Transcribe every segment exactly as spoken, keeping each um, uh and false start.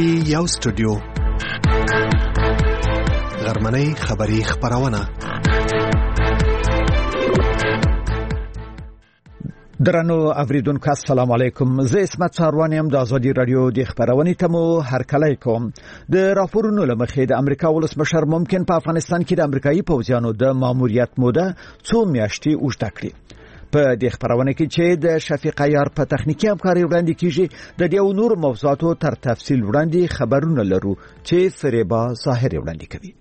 کې یو سټوډیو غرمنۍ خبری خبرونه. درنو اوریدونکو السلام علیکم. زه اسمت ساروان یم د ازادي رادیو د خبرونې تمو هرکلی کوم. د راپورونو لمخې د امریکا ولسمشر ممکن په افغانستان کې د امریکایي پوځیانو د ماموریت موده څو میاشتې اوږده کړي. په دې خبرونه کې چې د شفیق عیار په تخنیکی همکاري وړاندې کیږي د دې نور موضوعاتو تر تفصیل وړاندې خبرونه لرو چې فریبا ظاهر وړاندې کوي.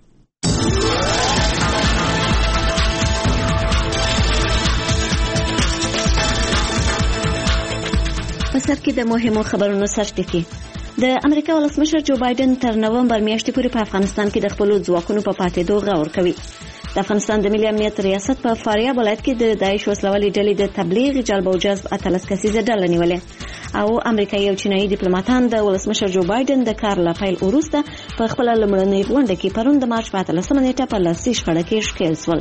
په سر کې د مهمو خبرونو سرټکی. د امریکا ولسمشر جو بایدن تر نومبر میاشتې پورې په افغانستان کې د خپل ځواکونو په پاتېدو غور کوي. د افغانستان د ملي امنیت ریاست په فاریاب ولایت کې د داعش وسلوالې ډلې د تبلیغ جلب او جذب اتلس کسیزه ډله نیولې او امریکایي او چینایي ډیپلوماټان د ولسمشر جو بایدن د کار له پیل وروسته په خپل لومړنۍ غونډه کې پرون د مارچ په اتلسمه نیټه په لاسي شخړه کې ښکېل شول.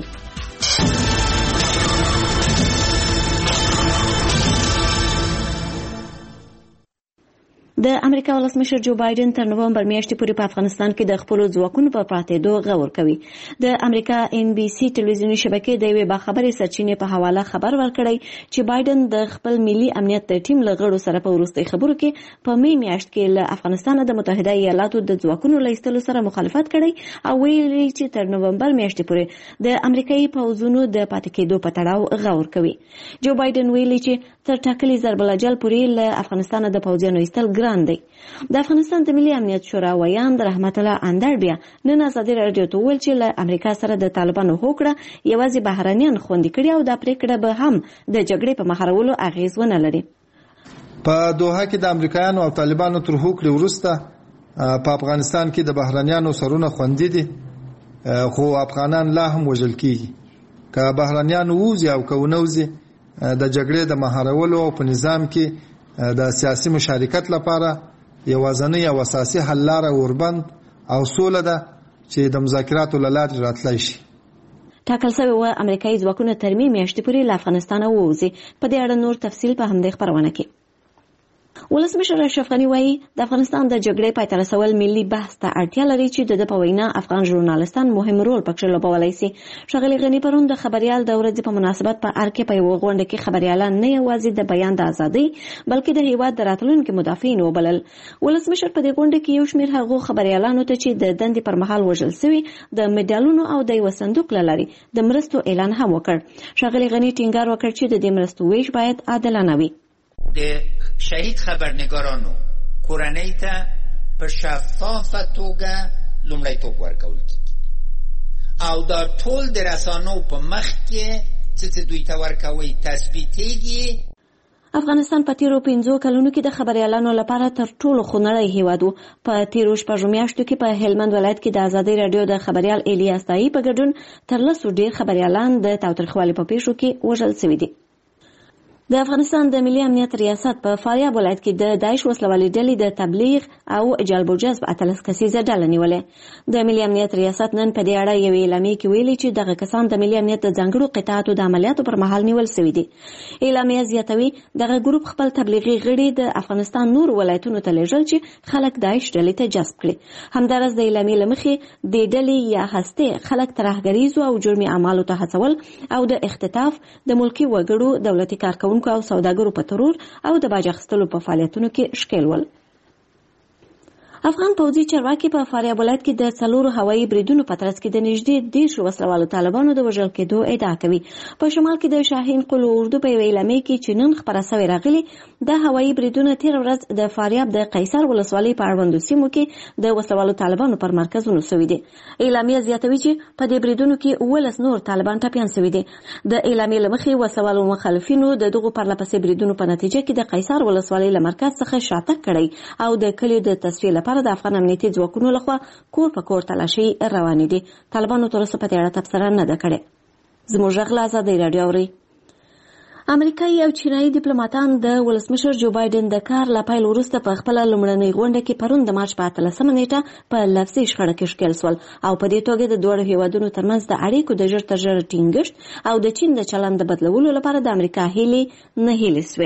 د امریکا ولسمشر جو بایدن تر نومبر میاشتې پورې په افغانستان کې د خپل ځواکونو په پاتېدو غور کوي. د امریکا ان بي سي ټلویزیونی شبکې د یوې باخبرې سرچینې په حواله خبر ورکړی چې بایدن د خپل ملي امنیت د ټیم له غړو سره په وروستي خبرو کې په می میاشت کې له افغانستان د متحده ایالاتو د ځواکونو له ایستلو سره مخالفت کړی او ویلي چې تر نومبر میاشتې پورې د امریکایي پوځونو د پاتې کېدو په تړاو غور کوي. جو بایدن ویلي چې تر ټاکلي ضرب الاجل پورې له افغانستان د پوځیانو ایستل ګران دی. د افغانستان د ملي امنیت شورا ویان د رحمت الله اندر بیا نن ازادي رادیو ته ویل چې له امریکا سره د طالبانو هوکړه یوازې بهرانيان خوندي کړي او د پریکړه به هم د جګړې په مخارولو اغیز ونه لري. په دوحه کې د امریکایانو او طالبانو تر هوکړې وروسته په افغانستان کې د بهرانيانو سرونه خوندي دي خو افغانان لا هم وژل کیږي. که بهرانيان ووزي او که ونوزي د جګړې د مهارولو او په نظام کې د سیاسي مشارکت لپاره یوازنی او اساسي حل لاره اوربند او سوله ده چې د مذاکراتو له لارې راتلای شي. ټاکل شوی و امریکایي ځواکونه تر می میاشتې پورې له افغانستانه ووځي. په دې اړه نور تفصیل په همدې خبرونه کې. ولسمشر اشرف غني وایي د افغانستان د جګړې پای ته رسول ملي بحث ته اړتیا لري چې د په وینا افغان ژورنالستان مهم رول پکې لوبولی شي. ښاغلي غني پرون د خبريال د ورځې په مناسبت په ار کې په یو غونډه کې خبريالان نه یوازې د بیان د ازادۍ بلکې د هیواد د راتلونکو مدافعین وبلل. ولسمشر په دې غونډه کې یو شمېر هغو خبريالانو ته چې د دندې پر مهال وژل شوي د میډالونو او د یو صندوق لاري د مرستو اعلان هم وکړ. ښاغلي غني ټینګار وکړ چې د دې مرستو ویش باید عادلانه وي. د شهید خبرنگارانو کورنۍ ته په شفافه توګه لومړیتوب ورکول او دا ټول د رسانو په مخ کې چې دوی ته ورکوي تثبیتېږي. افغانستان په تیرو پنځو کلونو کې د خبريالانو لپاره تر ټولو خونړی هیواد و. په تیرو شپږو میاشتو کې په هلمند ولایت کې د ازادي رادیو د خبريال الیاس تایي په ګډون تر لسو ډیر خبريالان د تاوتریخوالي په پیښو کې وژل شوي دي. د افغانستان د ملي امنیت ریاست په فاریاب ولایت کې د داعش وسلوالې ډلې د تبلیغ او جلب او جذب اتلس کسیزه ډله نیولې. د ملي امنیت ریاست نن په دې اړه یو اعلامیه کې ویلي چې دغه کسان د ملي امنیت د ځانګړو قطاعاتو د عملیاتو پر مهال نیول شوي دي. اعلامیه زیاتوي دغه ګروپ خپل تبلیغي غړي د افغانستان نور ولایتونو ته لیږل چې خلک داعش ډلې ته جذب کړي. همدارس د اعلامیه لمخې د ډلې یا هستې خلک ترهګریزو او جرمي اعمالو ته هڅول او د اختطاف د ملکي وګړو دولتي کارکونکو او سوداګرو په ترور او د باج اخیستلو په فعالیتونو کې ښکېل ول. افغان پوځي چارواکي په فاریاب ولایت کې د څلورو هوایي بریدونو په ترڅ کې د نږدې دېرشو وسلوالو طالبانو د وژل کېدو ادعا کوي. په شمال کې د شاهین قلو اردو په یوه اعلامیه کې چې نن خپره شوې راغلي د هوایي بریدونه تېره ورځ د فاریاب د قیصر ولسوالۍ په اړوندو سیمو کې د وسلوالو طالبانو پر مرکزونو شوي دي. اعلامیه زیاتوي چې په دې بریدونو کې اوولس نور طالبان ټپیان شوي دي. د اعلامیې له مخې وسلوالو مخالفینو د دغو پرلهپسې بریدونو په نتیجه کې د قیصر ولسوالۍ له مرکز څخه شاتګ کړی او د کلیو د تصفیې لپاره د افغان امنیتي ځواکونو لخوا کور په کور تلاشي روانې دي. طالبانو تر اوسه په دې اړه تبصره نه ده کړې. زموږ غږ له ازادۍ راډیو اورئ. امریکایي او چینایي ډیپلوماټان د ولسمشر جو بایدن د کار له پیل وروسته په خپل لومړنۍ غونډه کې پرون د مارچ په اتلسمه نیټه په لفظي شخړه کې ښکېل شول او په دې توګه د دوه هیوادونو ترمنځ د اړیکو د ژر تر ژره ټینګښت او د چین د چلند د بدلولو لپاره د امریکا هیلې نه هیلې شوې.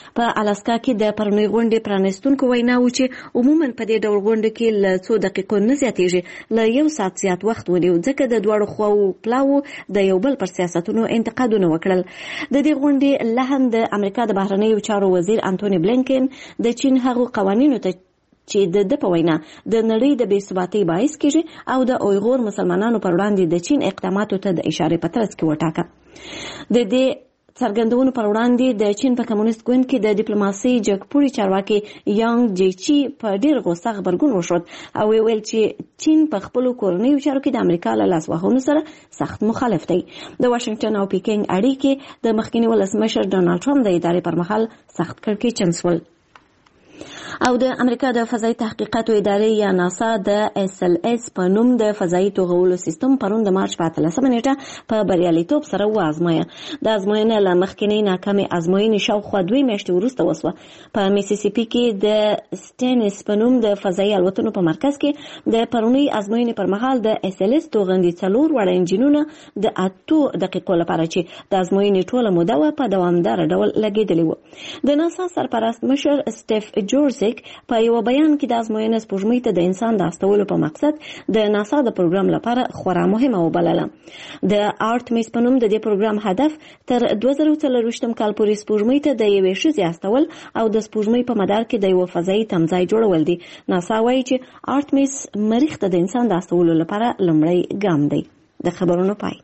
په الاسکا کې د پرونی غونډې پرانستونکو وینا و چې عموما په دې ډول غونډه کې له څو دقیقو نه زیاتېږي له یو ساعت زیات وخت ونیو ځکه د دواړو خواو پلاوو د یو بل پر سیاستونو انتقادونه وکړل. د دې غونډې لا هم د امریکا د بهرنیو چارو وزیر انټونی بلینکن د چین هغو قوانینو ته چې د د په وینا د نړۍ د بې ثباتۍ باعث کېږي او د اویغور مسلمانانو پر وړاندې د چین اقداماتو ته د اشارې په ترڅ کې وټاکه. د دې څرګندونو پر وړاندې د چین په کمونیست ګوند کې د ډیپلوماسۍ جګپوړي چارواکي یانګ جیچي په ډیر غوسه غبرګون وښود او ویل چې چین په خپل کورنیو چارو کې د امریکا له لاسوهنو سره سخت مخالف دی. د واشنگټن او پیکینګ اړیکې د مخکنی ولسمشر ډونالد ټرمپ د ادارې پر مهال سخت کړکېچن شول. او د امریکا د فضایي تحقیقاتو ادارې یا ناسا د اس ال اس په نوم د فضایي توغولو سیستم پرون د مارچ په اتلسمه نیټه په بریالیتوب سره وازمایه. د ازموینې له مخکنۍ ناکامې ازموینې شاوخوا دوه میاشتې وروسته وسوه. په میسیسیپي کې د سټینس په نوم د فضایي الوتنو په مرکز کې د پرونی ازموینې پر مهال د اس ال اس توغندي څلور وړ انجینونه د اتو دقیقو لپاره چې د ازموینې ټوله موده و په دوامدار ډول لګیدلې و. د ناسا سرپرست مشر سټیف جورج په یو بیان کې د ازموینې سپوږمۍ ته د انسان د استولو په مقصد د ناسا د پروګرام لپاره خورا مهمه وبلله. د آرټمیس په نوم د دې پروګرام هدف تر دوه زره څلرویشتم کال پورې سپوږمۍ ته د یوې ښځې استول او د سپوږمۍ په مدار کې د یو فضایي تمځای جوړول دي. ناسا وایي چې آرټمیس مریخ ته د انسان د استولو لپاره لومړی ګام دی. د خبرونو پای.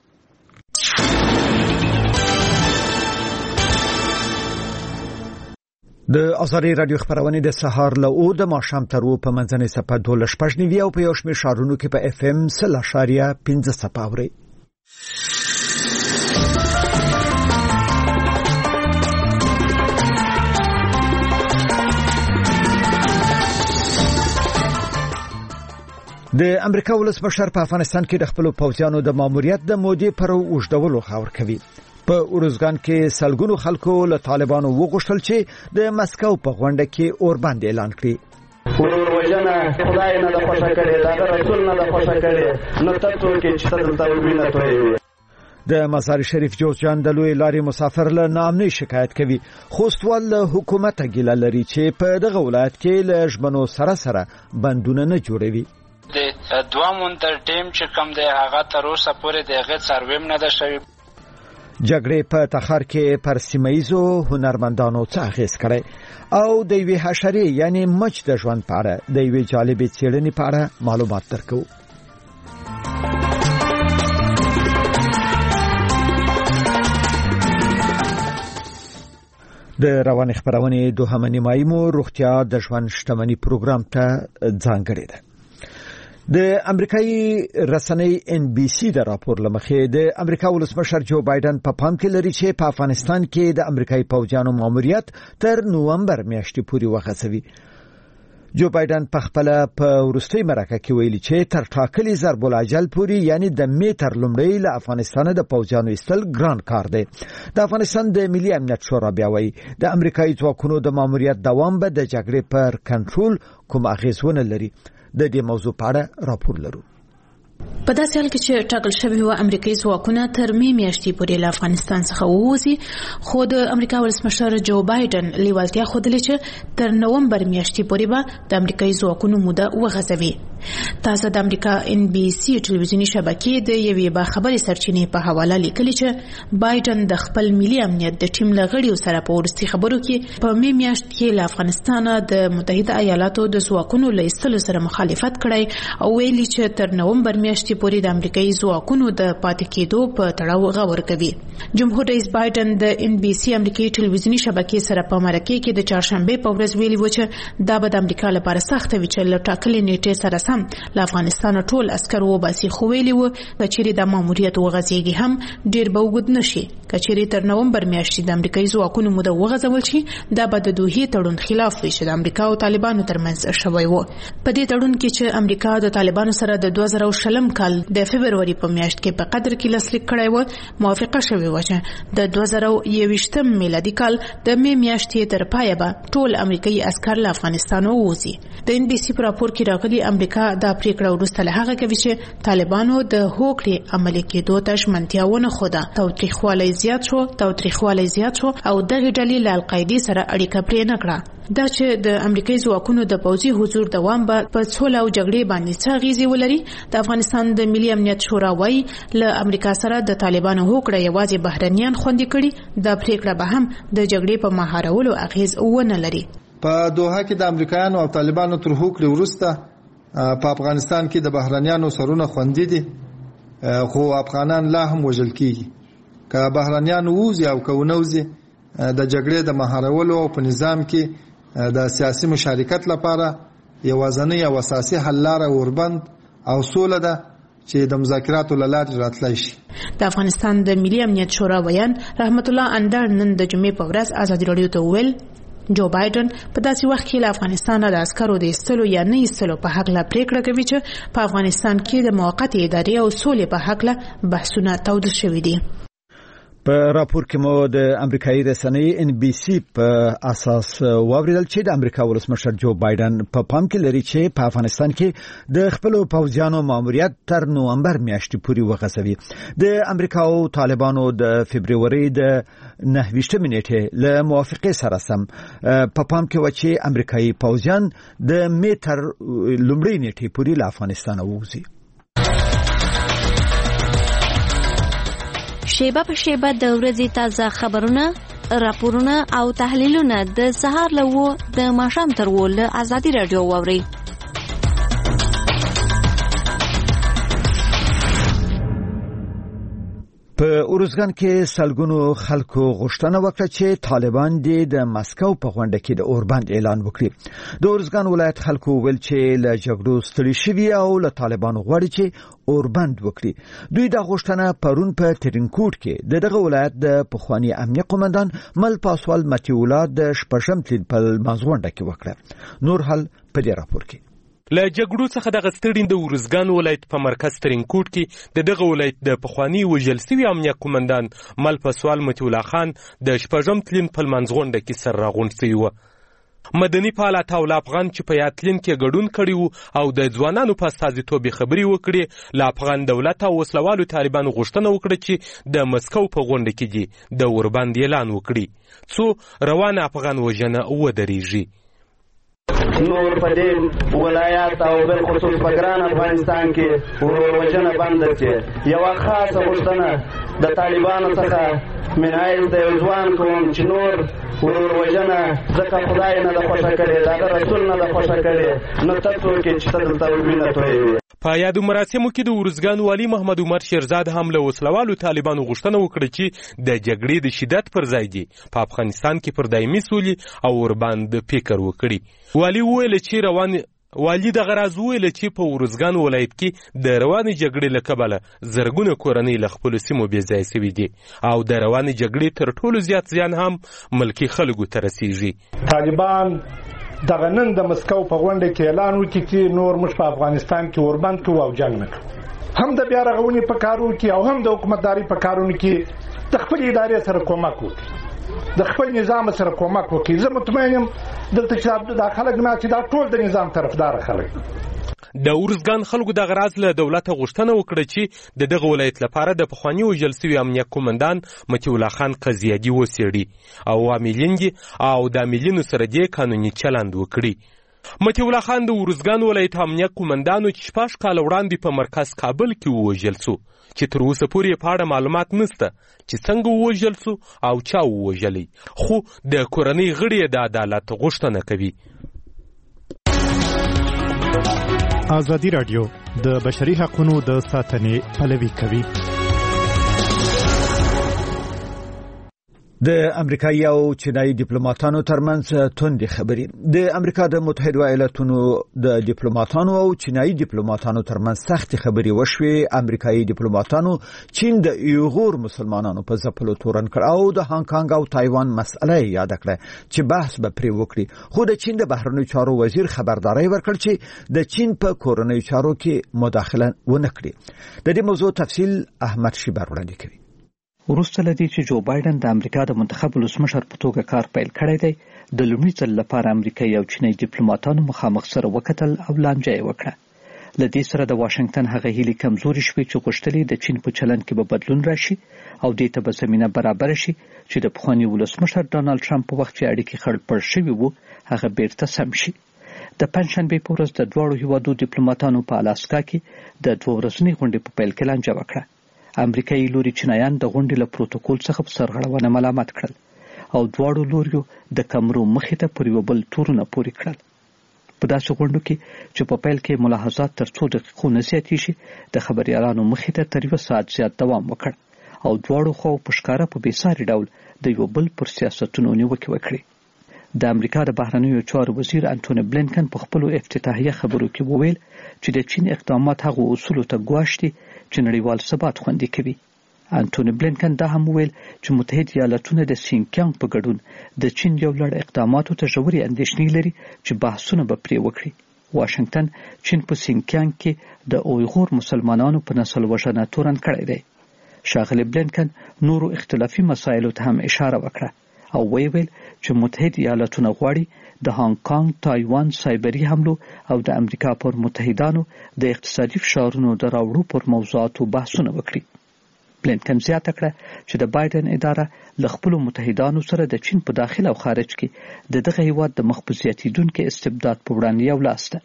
د ازاري رادیو خبرونه د سهار له او د ماښام تر و په منځنۍ صفه دوه شپږ نیوي او په یو شمېر شهرونو کې په اف ام سل اشاریه پنځه صفه اوري. د امریکا ولسمشر په افغانستان کې د خپل پوځیانو د ماموریت د مودې پر اوږدولو خبر کوي. په اورزګان کې سلګونو خلکو له طالبانو وغوښتل چې د مسکو په غونډه کې اوربند اعلان کړي. ورور وجنه خدای نه د خوښه کړي دا رسول نه د خوښه کړي نو تاسو کې چې تاسو ته وینه توي. د مزار شریف جوزجان د لوی لارې مسافر له نامنۍ شکایت کوي. خوستوال له حکومت ګیله لري چې په دغه ولایت کې له ژمنو سره سره بندونه نه جوړوي. د دوه مونتر ټیم چې کوم دی هغه تر اوسه پورې د هغه سرویم نه ده شوی. جګړې په تخار کې پر سیمایزو هنرمندانو څه اغیز کړي او د یوې حشرې یعنی مچ د ژوند په اړه د یوې جالبې څېړنې په اړه معلومات درکو. د رواني خبرونې دوهمه نیمایي مو روغتیا د ژوند شتمنۍ پروګرام ته ځانګړې ده. د امریکایي رسنۍ ان بي سي د راپور لمخې د امریکا ولسمشر جو بایدن په پا پام کې لري چې په افغانستان کې د امریکایي پوځیانو ماموریت تر نومبر میاشتې پورې وغځوي. جو بایدن په خپل په وروستي مرکه کې ویلي چې تر ټاکلي ضرب الاجل پورې یعنی د میټر لومړی له افغانستان د پوځیانو ایستل ګران کار دی. د افغانستان د ملي امنیت شورا بیا وایي د امریکایي ځواکونو د ماموریت دوام به د جګړې پر کنټرول کوم اغیزونه لري. د دې موضوع په اړه راپور لرو. په داسې حال کې چې ټاکل شوی و امریکایي ځواکونه تر می میاشتې پورې له افغانستان څخه ووځي خو د امریکا ولسمشر جو بایدن لیوالتیا ښودلې چې تر نومبر میاشتې پورې به د امریکایي ځواکونو موده وغځوي. تازه د امریکا ان بي سي ټلویزیوني شبکې د یوې باخبرې سرچینې په حواله لیکلي چې بایدن د خپل ملي امنیت د ټیم له غړیو سره په وروستي خبرو کې په می میاشت کې له افغانستان د متحده ایالاتو د ځواکونو له ایستلو سره مخالفت کړی او ویلي چې تر نومبر میاشتې پورې د امریکایي ځواکونو د پاتې کېدو په تړاو غور کوي. جمهور رئیس بایدن د ان بي سي امریکایي ټلویزیوني شبکې سره په مرکه کې د چهارشنبه په ورځ ویلي و چې دا به د امریکا لپاره سخت وي چې له ټاکلې نیټې سره سم له افغانستان ټول عسکر وباسي خو ویلي و کچېرې د ماموریت وغځېږي هم ډېر به اوږد نشي. کچېرې تر نومبر میاشتې د امریکایي ځواکونو موده وغځول شي دا به د دوحې تړون خلاف وي چې د امریکا او طالبانو ترمنځ شوی و. په دې تړون کې چې امریکا د طالبانو سره د دوه زره شلم کال د فبرवरी په میاشت کې په قطر کې لاسلیک کړی و موافقه شوې و چې د دوه زره یوویشتم میلادي کال د می میاشتې تر پایه به ټول امریکایي عسکر له افغانستان ووځي. د ان بي سي په راپور کې راغلي امریکا امریکا دا پریکړه وروسته له هغه کوي چې طالبانو د هوکړې عملي کېدو ته ژمنتیا ونه ښوده. تاوتریخوالی زیات شو تاوتریخوالی زیات شو او دغې ډلې له القاعدې سره اړیکه پرې نه کړه. دا چې د امریکایي ځواکونو د پوځي حضور دوام به په سوله او جګړې باندې څه اغیزې ولري. د افغانستان د ملي امنیت شورا وايي له امریکا سره د طالبانو هوکړه یوازې بهرنیان خوندي کړي، دا پریکړه به هم د جګړې په مهارولو اغیز ونه لري. په دوحه کې د امریکایانو او طالبانو تر هوکړې وروسته په افغانستان کې د بهرنیانو سرونه خوندي دي، خو افغانان لا هم وژل کیږي. که بهرنیان ووځي او که ونوځي د جګړې د مهارولو او په نظام کې د سیاسي مشارکت لپاره یوازنی او اساسي حل لاره اوربند او سوله ده چې د مذاکراتو له لارې راتلی شي. د افغانستان د ملي امنیت شورا ویان رحمت الله اندړ نن د جمعې په ورځ ازادي راډیو ته وویل جو بایدن په داسې وخت کې له افغانستان د عسکرو د ایستلو یا نه ایستلو په هکله پریکړه کوي چې په افغانستان کې د موقتې ادارې او سولې په هکله بحثونه تاوده شوي دي. په راپور کې مو د امریکایي رسنۍ ان بي سي په اساس واوریدل چې د امریکا ولسمشر جو بایدن په پام کې لري چې په افغانستان کې د خپل پوځیانو ماموریت تر نومبر میاشتې پورې وغځوي. د امریکا او طالبانو د فبرवरी د نهه نیټې له موافقې سره سم په پام کې و چې امریکایي پوځیان د می تر لومړۍ نیټې پورې له افغانستان ووځي. شیبه په شیبه د ورځې تازه خبرونه، راپورونه او تحلیلونه د سهار له وو د ماښام تر وو له ازادي راډیو واورئ. په اورزګان کې سلګونو خلکو غوښتنه وکړه چې طالبان د مسکو په غونډه کې د اوربند اعلان وکړي. د اورزګان ولایت خلکو ویل چې له جګړو ستړي شوي او له طالبانو غواړي چې اوربند وکړي. دوی دا غوښتنه پرون په ترینکوټ کې د دغه ولایت د پخوانی امنیه قومندان مل پاسوال متیولا د شپږم تلین په مازغونډه کې وکړه. نور حل په دې راپور کې. له جګړو څخه دغه ستړي د اورزګان ولایت په مرکز ترینکوټ کې د دغه ولایت د پخوانی وژل سوي امنیه قومندان مل پاسوال متیولا خان د شپږم تلین په مازغونډه کې سر راغونډ شوی و. مدني فعال عطاالله افغان چې په یاتلین کې ګډون کړی وو او د ځوانانو په استازیتوب خبري وکړي، له افغان دولت او وسلوالو طالبانو غوښتنه وکړه چې د مسکو په غونډه کې دي د اوربند اعلان وکړي څو روانه افغان وژنه ودرېږي. نور په دې ولایت او بالخصوص په ګران افغانستان کې ورور وژنه بنده شي. یوه خاصه غوښتنه د طالبانو څخه منایل د یو ځوان کوم چې نور ورور وژنه ځکه خدای نه ده خوښه کړې، د هغه رسول نه ده خوښه کړې، نو ته څوک یې چې ته دلته وینه تویوي. په یادو مراسمو کې د اورزګان والي محمد عمر شیرزاد هم له وسلوالو طالبانو غوښتنه وکړه چې د جګړې د شدت پر ځای دي په افغانستان کې پر دایمي سولې او ورباندې فکر وکړي. والي وویل چې روان والي دغه راز وویل چې په اورزګان ولایت کې د روانې جګړې له کبله زرګونه کورنۍ له خپلو سیمو بې ځایه سوي دي او د روانې جګړې تر ټولو زیات زیان هم ملکي خلکو ته رسیږي. طالبان دغه نن د مسکو په غونډه کې اعلان وکړي چې نور موږ په افغانستان کې اوربند کوو او جنګ نه کوو. هم د بیا رغونې په کارونو کې او هم د حکومتداري په کارونو کې د خپل ادارې سره کومک وکړي، د خپل نظام سره کومک وکړي. زه مطمئن یم دلته چې دا خلک نه چې دا ټول د نظام طرفدار خلک. د اورزګان خلکو د غراز له دولت غوښتنه وکړه چې د دغه ولایت لپاره د پخوانی وژل سوي امنیه قومندان متیولا خان قضیادي وڅېړي او عاملین دي او د عاملینو سره دې قانوني چلند وکړي. متیولا خان د اورزګان ولایت امنیه قومندانو چې شپږ کاله وړاندې په مرکز کابل کې ووژل سو چې تر اوسه پورې په اړه معلومات نشته چې څنګه ووژل سو او چا ووژلی، خو د کورنۍ غړي د عدالت غوښتنه کوي. ازادي راډیو د بشري حقوقو د ساتنې پلوي کوي. د امریکایي او چینایي ډیپلوماټانو ترمنځ توندې خبرې. د امریکا د متحده ایالاتونو د ډیپلوماټانو او چینایي ډیپلوماټانو ترمنځ سختې خبرې وشوې. امریکایي ډیپلوماټانو چین د ایغور مسلمانانو په ځپلو تورن کړ او د هانګ کانګ او تایوان مسله یاد کړه چې بحث به پرې وکړي، خو د چین د بهرنیو چارو وزیر خبرداري ورکړ چې د چین په کورنیو چارو کې مداخله ونه کړي. د دې موضوع تفصیل احمد شیبر وړاندې کوي. وروسته لدی چې جو بایدن د امریکا د منتخب ولسمشر په توګه کار پیل کړی دی، د لومړي ځل لپاره امریکایي او چینایي ډیپلوماټانو مخامخ سره وکتل او لانجه یې وکړه. لدې سره د واشنگټن هغه هیلې کمزوري شوې چې غوښتلې د چین په چلند کې به بدلون راشي او دې ته به زمینه برابر شي چې د پخواني ولسمشر ډانلډ ټرمپ په وخت چې اړیکې خړپړ شوي وو هغه بیرته سم شي. د پنځشنبې په ورځ د دواړو هیوادو ډیپلوماټانو په الاسکا کې د دوه ورځنۍ غونډې په پیل کې لانجه وکړه. امریکایي لوري چینایان د غونډې له پروتوکول څخه په سرغړونه ملامت کړل او دواړو لوریو د کمرو مخې ته پر یو بل تورونه پورې کړل. په داسې غونډو کې چې په پیل کې ملاحظات تر څو دقیقو نه زیاتې شي د خبریالانو مخې ته تر یو ساعت زیات دوام وکړ او دواړو خواو په ښکاره په بېساري ډول د یو بل پر سیاستونو نیوکې وکړې. د امریکا د بهرنیو چارو وزیر انټونی بلینکن په خپلو افتتاحیه خبرو کې وویل چې د چین اقدامات هغو اصولو ته ګواښ دي چې نړیوال ثبات خوندي کوي. انټونی بلینکن دا هم وویل چې متحد ایالتونه د سینکیانګ په ګډون د چین یو لړ اقداماتو ته ژورې اندېښنې لري چې بحثونه به پرې وکړي. واشنگټن چین په سینکیانګ کې د اویغور مسلمانانو په نسل وژنه تورن کړی دی. ښاغلی بلینکن نورو اختلافي مسایلو ته هم اشاره وکړه او ویل چې متحد ایالتونه غواړي د هانګ کانګ، تایوان سایبري حملو او د امریکا پر متحدانو د اقتصادي فشارونو د راوړو پر موضوعاتو بحثونه وکړي. بلینکن زیاته کړه چې د بایدن اداره له خپلو متحدانو سره د چین په داخل او خارج کې د دغه هیواد د مخ په زیاتېدونکي استبداد په وړاندې یو لاس ده.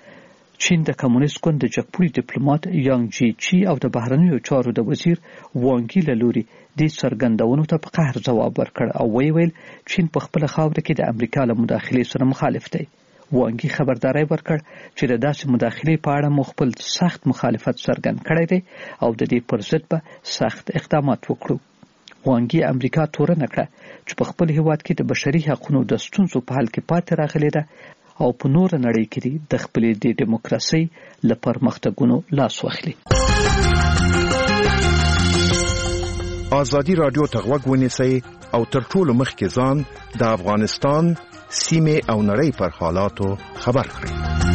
چین د کمونیست ګوند د جګپوړي ډیپلوماټ یانګ جی چی او د بهرنیو چارو د وزیر وانګي له لوري دې څرګندونو ته په قهر ځواب ورکړ او ویل چین په خپله خاوره کې د امریکا له مداخلې سره مخالف دی. وانګي خبرداری ورکړ چې د داسې مداخلې په اړه مو خپل سخت مخالفت څرګند کړی دی او د دې پر ضد به سخت اقدامات وکړو. وانګي امریکا تورنه کړه چې په خپل هیواد کې د بشري حقوقو د ستونزو په حل کې پاتې راغلې ده او په نور نړۍ کې د خپلې د دیموکراسي له پرمختګونو لاس واخلي. ازادي رادیو ته غوږ ونیسئ او تر ټولو مخکې ځان د افغانستان سیمه او نړۍ پر حالاتو خبر کړئ.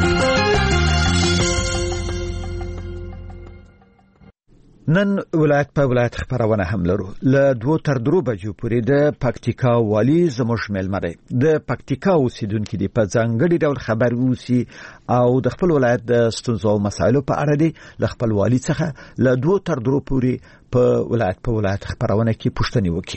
نن ولایت په ولایت خبرونه هم لرو. له دوه تر درو بجو پورې د پکتیکا والی زموږ مېلمه دی. د پکتیکا اوسیدونکي دی په ځانګړي ډول خبر اوسي او د خپل ولایت د ستونزو او مسایلو په اړه دی له خپل والی څخه له دوه تر درو پورې په ولایت په ولایت خبرونه کې پوښتنې وکړي.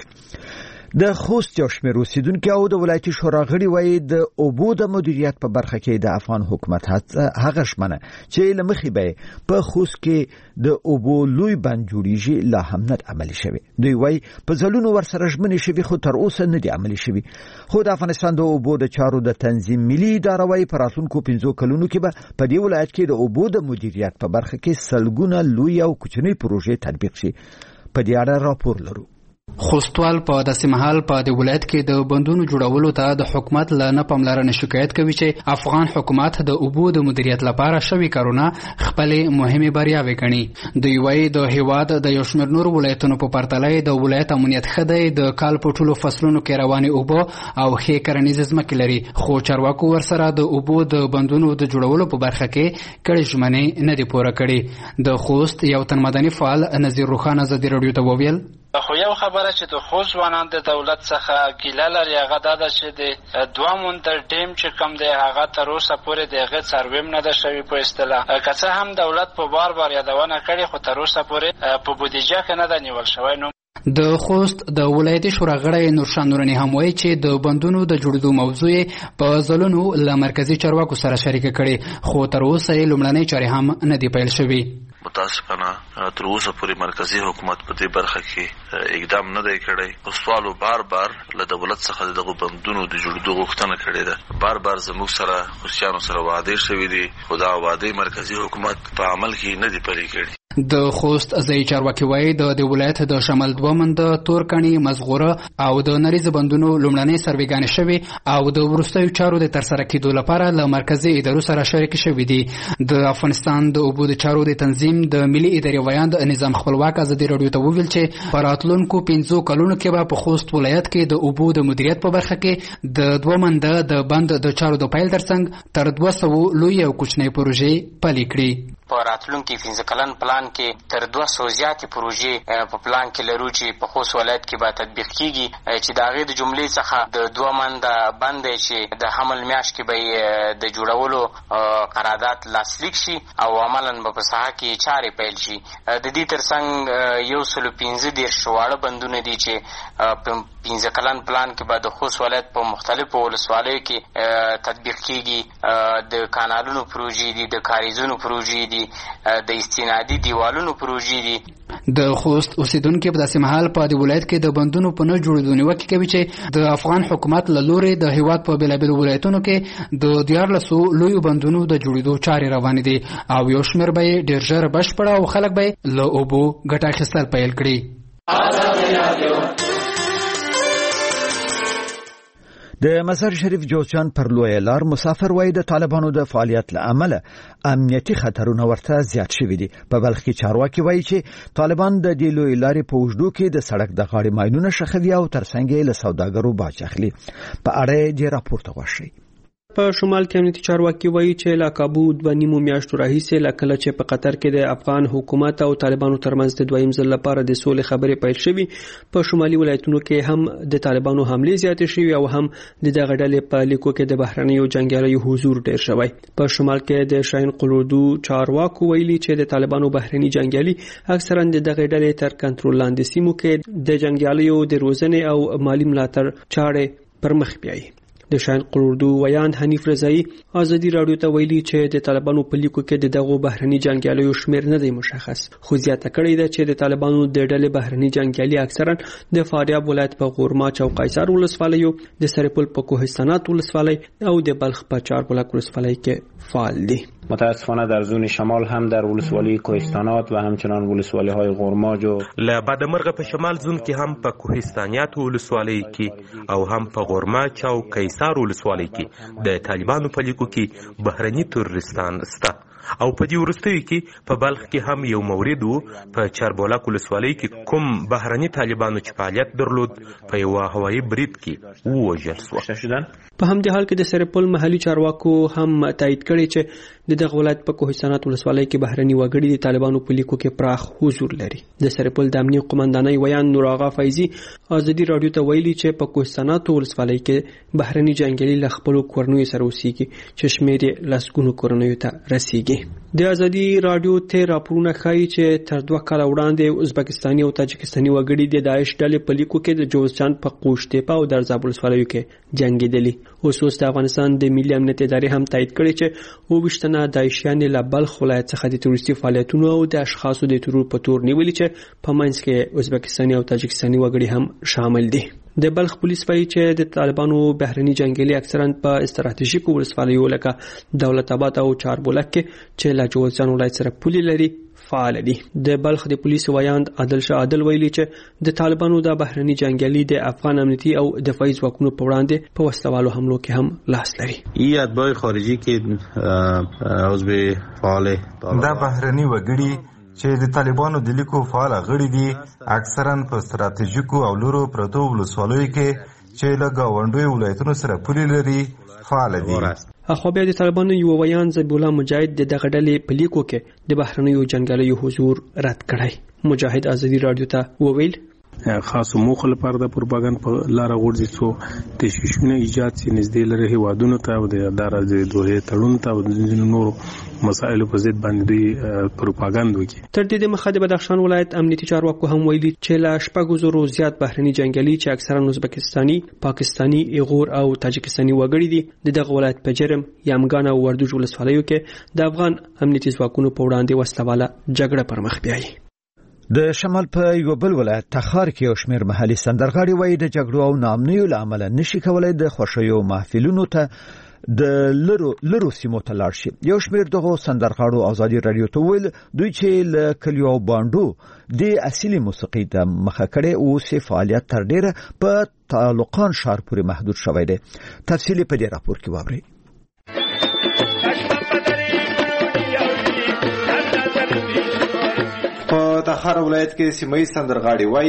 د خوست یو شمېر اوسیدونکي او د ولایتي شورا غړي وایي د اوبو د مدیریت په برخه کې د افغان حکومت هغه ژمنه چې له مخې به په خوست کې د اوبو لوی بند جوړیږي لا هم نه عملي شوی. دوی وایي په ځلونو ورسره ژمنې شوي خو تر اوسه نه دي عملي شوي. خو د افغانستان د اوبو د چارو د تنظیم ملي اداره وایي په راتلونکو پنځو کلونو کې به په دې ولایت کې د اوبو د مدیریت په برخه کې سلګونه لوی او کوچنۍ پروژې تطبیق شي. په دې اړه راپور لرو. خوستوال په داسې مهال په د ولایت کې د بندونو جوړولو ته د حکومت له نه پاملرنې شکایت کوي چې افغان حکومت د اوبو د مدیریت لپاره شوي کارونه خپلې مهمې بریاوې ګڼي. دوی وایي د هیواد د یو شمېر نورو ولایتونو په پرتله د ولایت امنیت ښه دی، د کال په ټولو فصلونو کې روانې اوبه او ښې کرنیزې ځمکې لري، خو چارواکو ورسره د اوبو د بندونو د جوړولو په برخه کې کړې ژمنې نه دي پوره کړي. د خوست یو تن مدني فعال نظیر روښان ازادي راډیو ته وویل خو یو خبره چې د خوست ځوانان د دولت څخه ګیله لري هغه دا ده چې د دوه مونتر ډیم چې کوم دی هغه تر اوسه پورې د هغې څارویم نه ده شوي په اصطلاح. که څه هم دولت په بار بار یادونه کړې خو تر اوسه پورې په بودیجه کې نه ده نیول شوی. نو د خوست د ولایتي شورا غړی نورشاه نوراني هم وایي چې د بندونو د جوړېدو موضوع په ځلونو له مرکزي چارواکو سره شریکه کړې خو تر اوسه یې لومړنۍ چارې هم نه دي پیل شوي. متاسفانه تر اوسه پورې مرکزي حکومت په دې برخه کې اقدام نه دی کړی. خوستوالو بار بار له دولت څخه دغه بندونو د جوړېدو غوښتنه کړې ده. بار بار زموږ سره خوستیانو سره وعدې شوي دي خو دا وعدې مرکزي حکومت په عمل کې نه دي پلي کړي. د خوست ځایي چارواکي وایي د د ولایت د شمال دوه منده، تورکڼي، مزغوره او د نریزه بندونو لومړنۍ سروېګانې شوي او د وروستیو چارو د ترسره کېدو لپاره له مرکزي ادارو سره شریکې شوي دي. د افغانستان د اوبو د چارو د تنظیم د ملي ادارې ویاند نظام خپلواک ازادي راډیو ته وویل چې په راتلونکو پنځو کلونو کې به په خوست ولایت کې د اوبو د مدیریت په برخه کې د دوه منده د بند د چارو د پیل ترڅنګ تر دوه سوه لوی او کوچنۍ پروژې پلي کړي. په راتلونکي پنځه کلن پلان کې تر دوه سوه زیاتې پروژې په پلان کې لرو چې په خوست ولایت کې به تطبیق کیږي چې د هغې د جملې څخه د دوه منده بند دی چې د حمل میاشت کې به د جوړولو قرارداد لاسلیک شي او عملاً به په ساحه کې چارې پیل شي. د دې ترڅنګ یو سلو پنځه دېرش واړه بندونه دي چې په پنځه کلن پلان کې به د خوست ولایت په مختلفو ولسوالیو کې تطبیق کیږي. د کانالونو پروژې دي، د کاریزونو پروژې دي، د استنادي دیوالونو پروژې دي. د خوست اوسیدونکو په داسې مهال په دې ولایت کې د بندونو په نه جوړېدو نیوکه کوي چې د افغان حکومت له لوري د هیواد په بېلابېلو ولایتونو کې د دیارلسو لویو بندونو د جوړېدو چارې روانې دي او یو شمېر به یې ډېر ژر بشپړه او خلک به یې له اوبو ګټه اخیستل پیل کړي. د مزار شریف جوزجان پر لویه لار مسافر وای د طالبانو د فعالیت له امله امنیتي خطرونه ورته زیات شوي دي. په بلخ کې چارواکي وایي چې طالبان د دې لویې لارې په اوږدو کې د سړک د غاړې ماینونه ښخوي او ترڅنګ یې له سوداګرو باج اخلي. په اړه یې دې راپور ته وشي. په شمال کې امنیتي چارواکي وایي چې لا کابو دوه نیمو میاشتو راهیسې لا کله چې په قطر کې د افغان حکومت او طالبانو ترمنځ د دویم ځل لپاره د سولې خبرې پیل شوې، په شمالي ولایتونو کې هم د طالبانو حملې زیاتې شوې او هم د دغه ډلې په لیکو کې د بهرنیو جنګیالیو حضور ډېر شوی. په شمال کې د شاهین قلوردو چارواکو ویلي چې د طالبانو بهرني جنګیالي اکثرا د دغه ډلې تر کنټرول لاندې سیمو کې د جنګیالیو د روزنې او مالی ملاتړ چارې پر مخ بیایي. د شاهین قلوردو ویان حنیف رضایی ازادي رادیو ته ویلي چې د طالبانو په لیکو کې د دغو بهرني جنګیالیو شمیر نه دی مشخص، خو زیاته کړې ده چې د طالبانو د ډلې بهرني جنګیالي اکثرا د فاریاب ولایت په غورماچ او قیصر ولسوالیو، د سرپل په کوهستانات ولسوالۍ او د بلخ په چاربلاک ولسوالۍ کې فعال دي. متاسفانه در زون شمال هم در ولسوالی کوهستانات و همچنان ولسوالی های غورماج و له بعدمرغه په شمال زون کې هم په کوهستانیات ولسوالی کې او هم په غورماچ او قیصر ولسوالی کې د طالبانو په لیکو کې بهرني تروریستان سته او په دې وروستیو کې په بلخ کې هم یو مورد وو. په چاربلاک ولسوالۍ کې کوم بهرني طالبانو چې فعالیت درلود په یو هوایي برید کې ووژل شو. په همدې حال کې د سرپل محلي چارواکو هم تایید کړی چې د دغه ولایت په کوهستانات ولسوالۍ کې بهرني وګړي د طالبانو په لیکو کې پراخ حضور لري. د سرپل د امنیت قومندانۍ ویان نور آغا فیضي ازادي رادیو ته ویلي چې په کوهستانات ولسوالۍ کې بهرني جنګیالي له خپلو کورنیو سره اوسېږي چې شمېر یې لسګونو کورنیو ته رسیږي. د ازادي رادیو ته راپورونه ښایي چې تر دوه کاله وړاندې ازبکستاني او تاجکستاني وګړي د داعش ډلې په لیکو کې د جوزجان په قوشتېپه او درزاب ولسوالیو کې جنګېدلي. اوس اوس د افغانستان د ملي امنیت ادارې هم تایید کړی چې اووه ویشت تنه داعشیان له بلخ ولایت څخه د تروریستي فعالیتونو او د اشخاصو د ترور په تور نیولي چې په منځ کې ازبکستاني او تاجکستاني وګړي هم شامل دي. د بلخ پولیس وایي چې د طالبانو بهرني جنګیالي اکثرا په استراتیژیکو ولسوالیو لکه دولت آباد او چاربلاک کې چې له جوزجان ولایت سره پولې لري فعال دي. د بلخ د پولیس ویاند عادل شاه عادل ویلي چې د طالبانو د بهرني جنګیالي د افغان امنیتي او دفاعي ځواکونو په وړاندې په وسلوالو حملو کې هم لاس لري. ای اتباع خارجي کې عضو فعال دا بهرني وګړي چې د طالبانو د لیکو فعال غړي دي اکثرا په ستراتیژیکو او لورو پرتو ولسوالیو کې چې له ګاونډیو ولایتونو سره پولې لري فعال دي. خو بیا د طالبانو یو ویان ذبیح الله مجاهد د دغه ډلې په لیکو کې د بهرنیو جنګیالیو حضور رد کړی. مجاهد ازادي رادیو ته وویل خاصو موخه لپاره د پروپاګاندا په لار غورځي څو تشویشونه ایجاد سي نږدې لري هیوادونو ته او د دارا د دوه تړون ته او د نورو مسایلو په ضد باندې دوی پروپاګاندا وکړي. تر دې مخه د بدخشان ولایت امنیتي چارواکو هم ویلي چې لا شپږ زرو زیات بهرني جنګیالي چې اکثرا ازبکستاني، پاکستاني، ایغور او تاجکستاني وګړي دي د دغه ولایت په جرم، یامګان او وردوج ولسوالیو کې د افغان امنیتي ځواکونو په وړاندې وسلواله جګړه پر مخ بیایي. د شمال په یو بل ولایت تخار کې یو شمېر محلي سندرغاړي وایي د جګړو او ناامنیو له امله نشي کولای د خوښیو محفلونو ته د لرو لرو سیمو ته لاړ شي. یو شمېر دغه سندرغاړو ازادي رادیو ته ویل دوی چې له کلیو او باندو د اصلي موسیقي د مخه کړي او سي فعالیت تر ډیره په تعلقان ښار پورې محدود شوی دی. تفصیلی په دې راپور کې واورئ. په تخار ولایت کې سیمې سندرغاړي وایي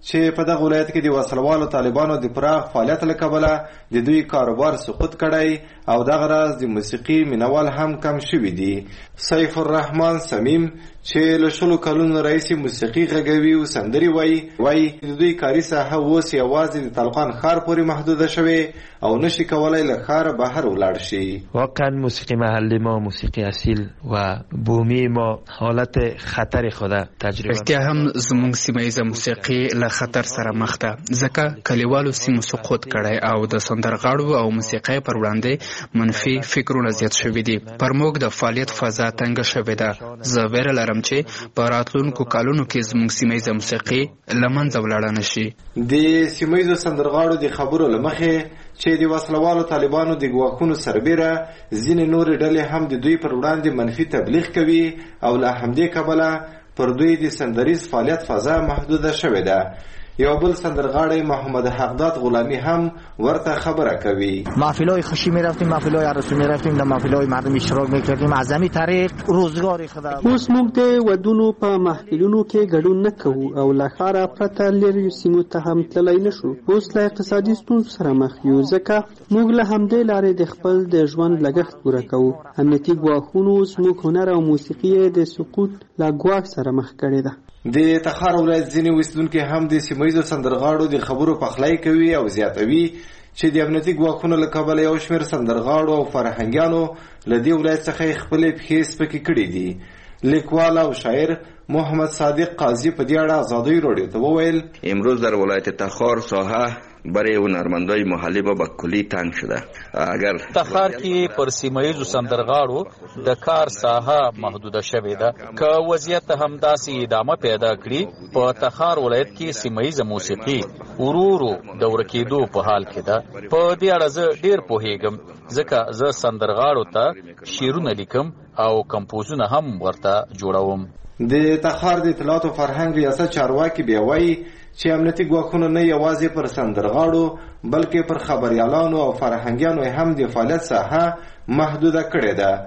چې په دغه ولایت کې د وسلوالو طالبانو د پراخ فعالیت له کبله د دوی کاروبار سقوط کړی او دغه راز د موسیقي مینوال هم کم شوي دي. سیف الرحمن سمیم چې له شلو کلونو راهیسې موسیقي غږوي او سندرې وایي وایي د دوی کاري ساحه اوس یوازې د طلقان ښار پورې محدوده شوې او نشي کولی له ښاره بهر ولاړ شي. واقعا موسیقی محلی ما، موسیقی اصیل و بومی ما حالت خطر خود تجربه. رښتیا هم زموږ سیمه ییزه موسیقي له خطر سره مخ ده، ځکه کلیوالو سیمو سقوط کړی او د سندرغاړو او موسیقۍ پر وړاندې منفي فکرونه زیات شوي دي. پر موږ د فعالیت فضا تنګه شوې ده. زه ویره لرم چې په راتلونکو کلونو کې زموږ سیمه ییزه موسیقي له منځه ولاړه نه شي. د سیمه ییزو سندرغاړو د خبرو له مخې چې د وسلوالو طالبانو د ګواښونو سربیره ځینې نورې ډلې هم د دوی پر وړاندې منفي تبلیغ کوي او له همدې کبله پر دوی د سندریز فعالیت فضا محدوده شوې ده. یو بل سندرغاړی محمد حقداد غلامی هم ورته خبره کوي. محفل‌های خوشی می‌رفتیم، محفل‌های عروسی می‌رفتیم، در محفل‌های مردم اشتراک می‌کردیم. از همین طریق روزگار خود اوس موږ د ودونو په محفلونو کې ګډون نه کوو او له ښاره پرته لرې سیمو ته هم تللی نه شو. اوس له اقتصادي ستونزو سره مخ یو، ځکه موږ له همدې لارې د خپل د ژوند لګښت پوره کوو. امنیتي ګواښونو زموږ هنر او موسیقي د سقوط له ګواښ سره مخ کړې ده. د تخار ولایت ځینې اوسېدونکي هم د سیمه ییزو سندرغاړو د خبرو پخلی کوي او زیاتوي چې د امنیتي ګواښونو له کبله یو شمېر سندرغاړو او فرهنګیانو له دې ولایت څخه خپلې پښې سپکې کړي دي. لیکوال او شاعر محمد صادق قاضی په دې اړه آزادی رادیو ته وویل امروز در ولایت تخار ساحه برای هنرمندای محلی با به کلی تنگ شده. اگر تخار کې پر سیمه‌ییزو سندرغاړو د کار ساحه محدوده شوې ده. که وضعیت همداسې ادامه پیدا کړي په تخار ولایت کې سیمه‌ییزه موسیقي ورو ورو د ورکېدو په حال کې ده. په دې اړه زه ډېر پوهېږم ځکه زه سندرغاړو ته شعرونه لیکم او کمپوزونه هم ورته جوړوم. د تخار د اطلاعات او فرهنګ ریاست چارواکي بیا وایي چې امنیتي ګواښونه نه یوازې پر سندرغاړو بلکې پر خبریالانو او فرهنګیانو هم د فعالیت ساحه محدوده کړې ده.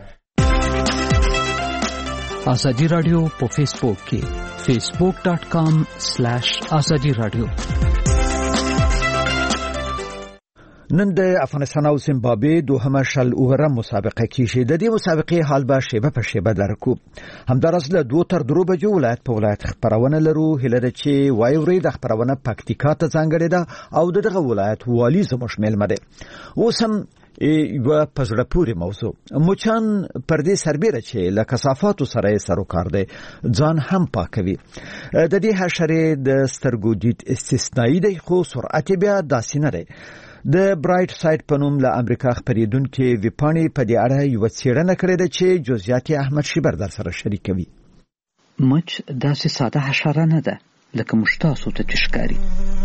ازادي رادیو په فیسبوک کې فیسبوک ډاټ کام سلیش ازادي رادیو. نن د افغانستان او زیمبابوې دوهمه شل اوورم مسابقه کیږي. د دې مسابقې حال به شیبه په شیبه درکو. همدارس له دوه تر درو بجو ولایت په ولایت خبرونه لرو. هله د چې وایوري د خبرونه پکتیکا ته ځانګړې ده او دغه ولایت والی زموږ ملمه ده. اوس هم یو پزړه پوری موضوع مچان پر دې سربېره چې له کثافاتو سره سره کار دی ځان هم پاکوي. د دې حشرې د سترګو دید استثنایی دی خو سرعت بیا داسې نه دی. د برایټ سایډ په نوم له امریکا خبرېدونکي ویپاڼې په دې اړه یو څېړنه کړې ده چې جزئیات احمد شیبر در سره شریکوي. مچ داسې ساده حشره نه ده لکه موږ تاسو ته چې ښکاري.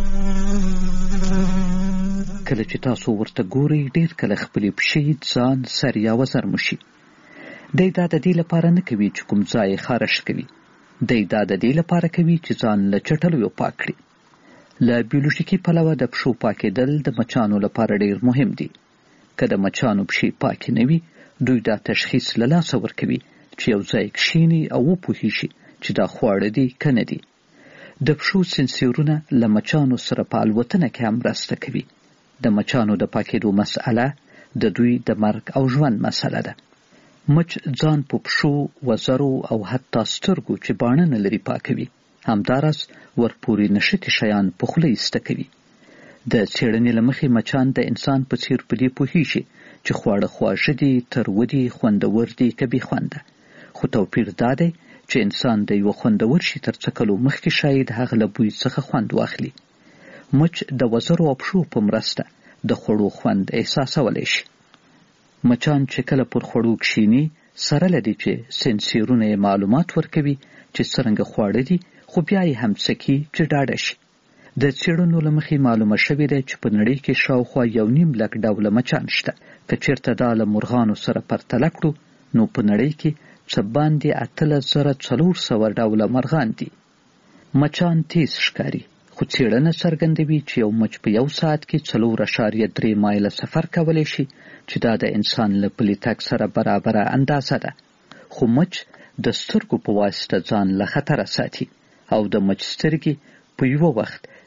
کله چې تاسو ورته ګورئ ډېر کله خپلې پښې ځان سر یا وزر مشي. دی دا د دې لپاره نه کوي چې کوم ځای خارش کوي. دی دا د دې لپاره کوي چې ځان له چټلیو پاک کړي. له بیولوژیکي پلوه د پښو پاکېدل د مچانو لپاره ډېر مهم دي. که د مچانو پښې پاکې نه وي دوی دا تشخیص له لاسه ورکوي چې یو ځای کښېني او وپوهېږي چې دا خواړه دي که نه دي. د پښو سنسورونه له مچانو سره په الوتنه کې هم مرسته کوي. د مچانو د پاکېدو مسئله د دوی د مرګ او ژوند مسئله ده. مچ ځان په پښو، وزرو او حتی سترګو چې باڼه نه لري پاکوي. همداراز ورپورې نښتي شیان په خوله ایسته کوي. د څېړنې له مخې مچان د انسان په څېر په دې پوهېږي چې خواړه خواږه دي، تروه دي، خوندور دي که بې خونده. خو توپیر دا دی چې انسان د یوه خوندور شي تر څکلو مخکې شاید هغه له بوی څخه خوند واخلي. مچ د وزرو او پښو په مرسته د خوړو خوند احساسولی شي. مچان چې کله پر خوړو کښېني سره له دې چې سنسورونه یې معلومات ورکوي چې څرنګه خواړه دي، خو بیا یې هم څکي چې ډاډه شي. د څېړنو له مخې معلومه شوې ده چې په نړۍ کې شاوخوا یو نیم لک ډوله مچان شته. که چېرته دا له مرغانو سره پرتله کړو نو په نړۍ کې څه باندې اتلس زره څلور سوه ډوله مرغان دي. مچان تیز ښکاري، خو څېړنه څرګندوي چې یو مچ په یو ساعت کې څلور اشاریه درې مایله سفر کولی شي چې دا د انسان له پلي تګ سره برابره اندازه ده. خو مچ د سترګو په واسطه ځان له خطره ساتي او د مچ سترګې په یو وخت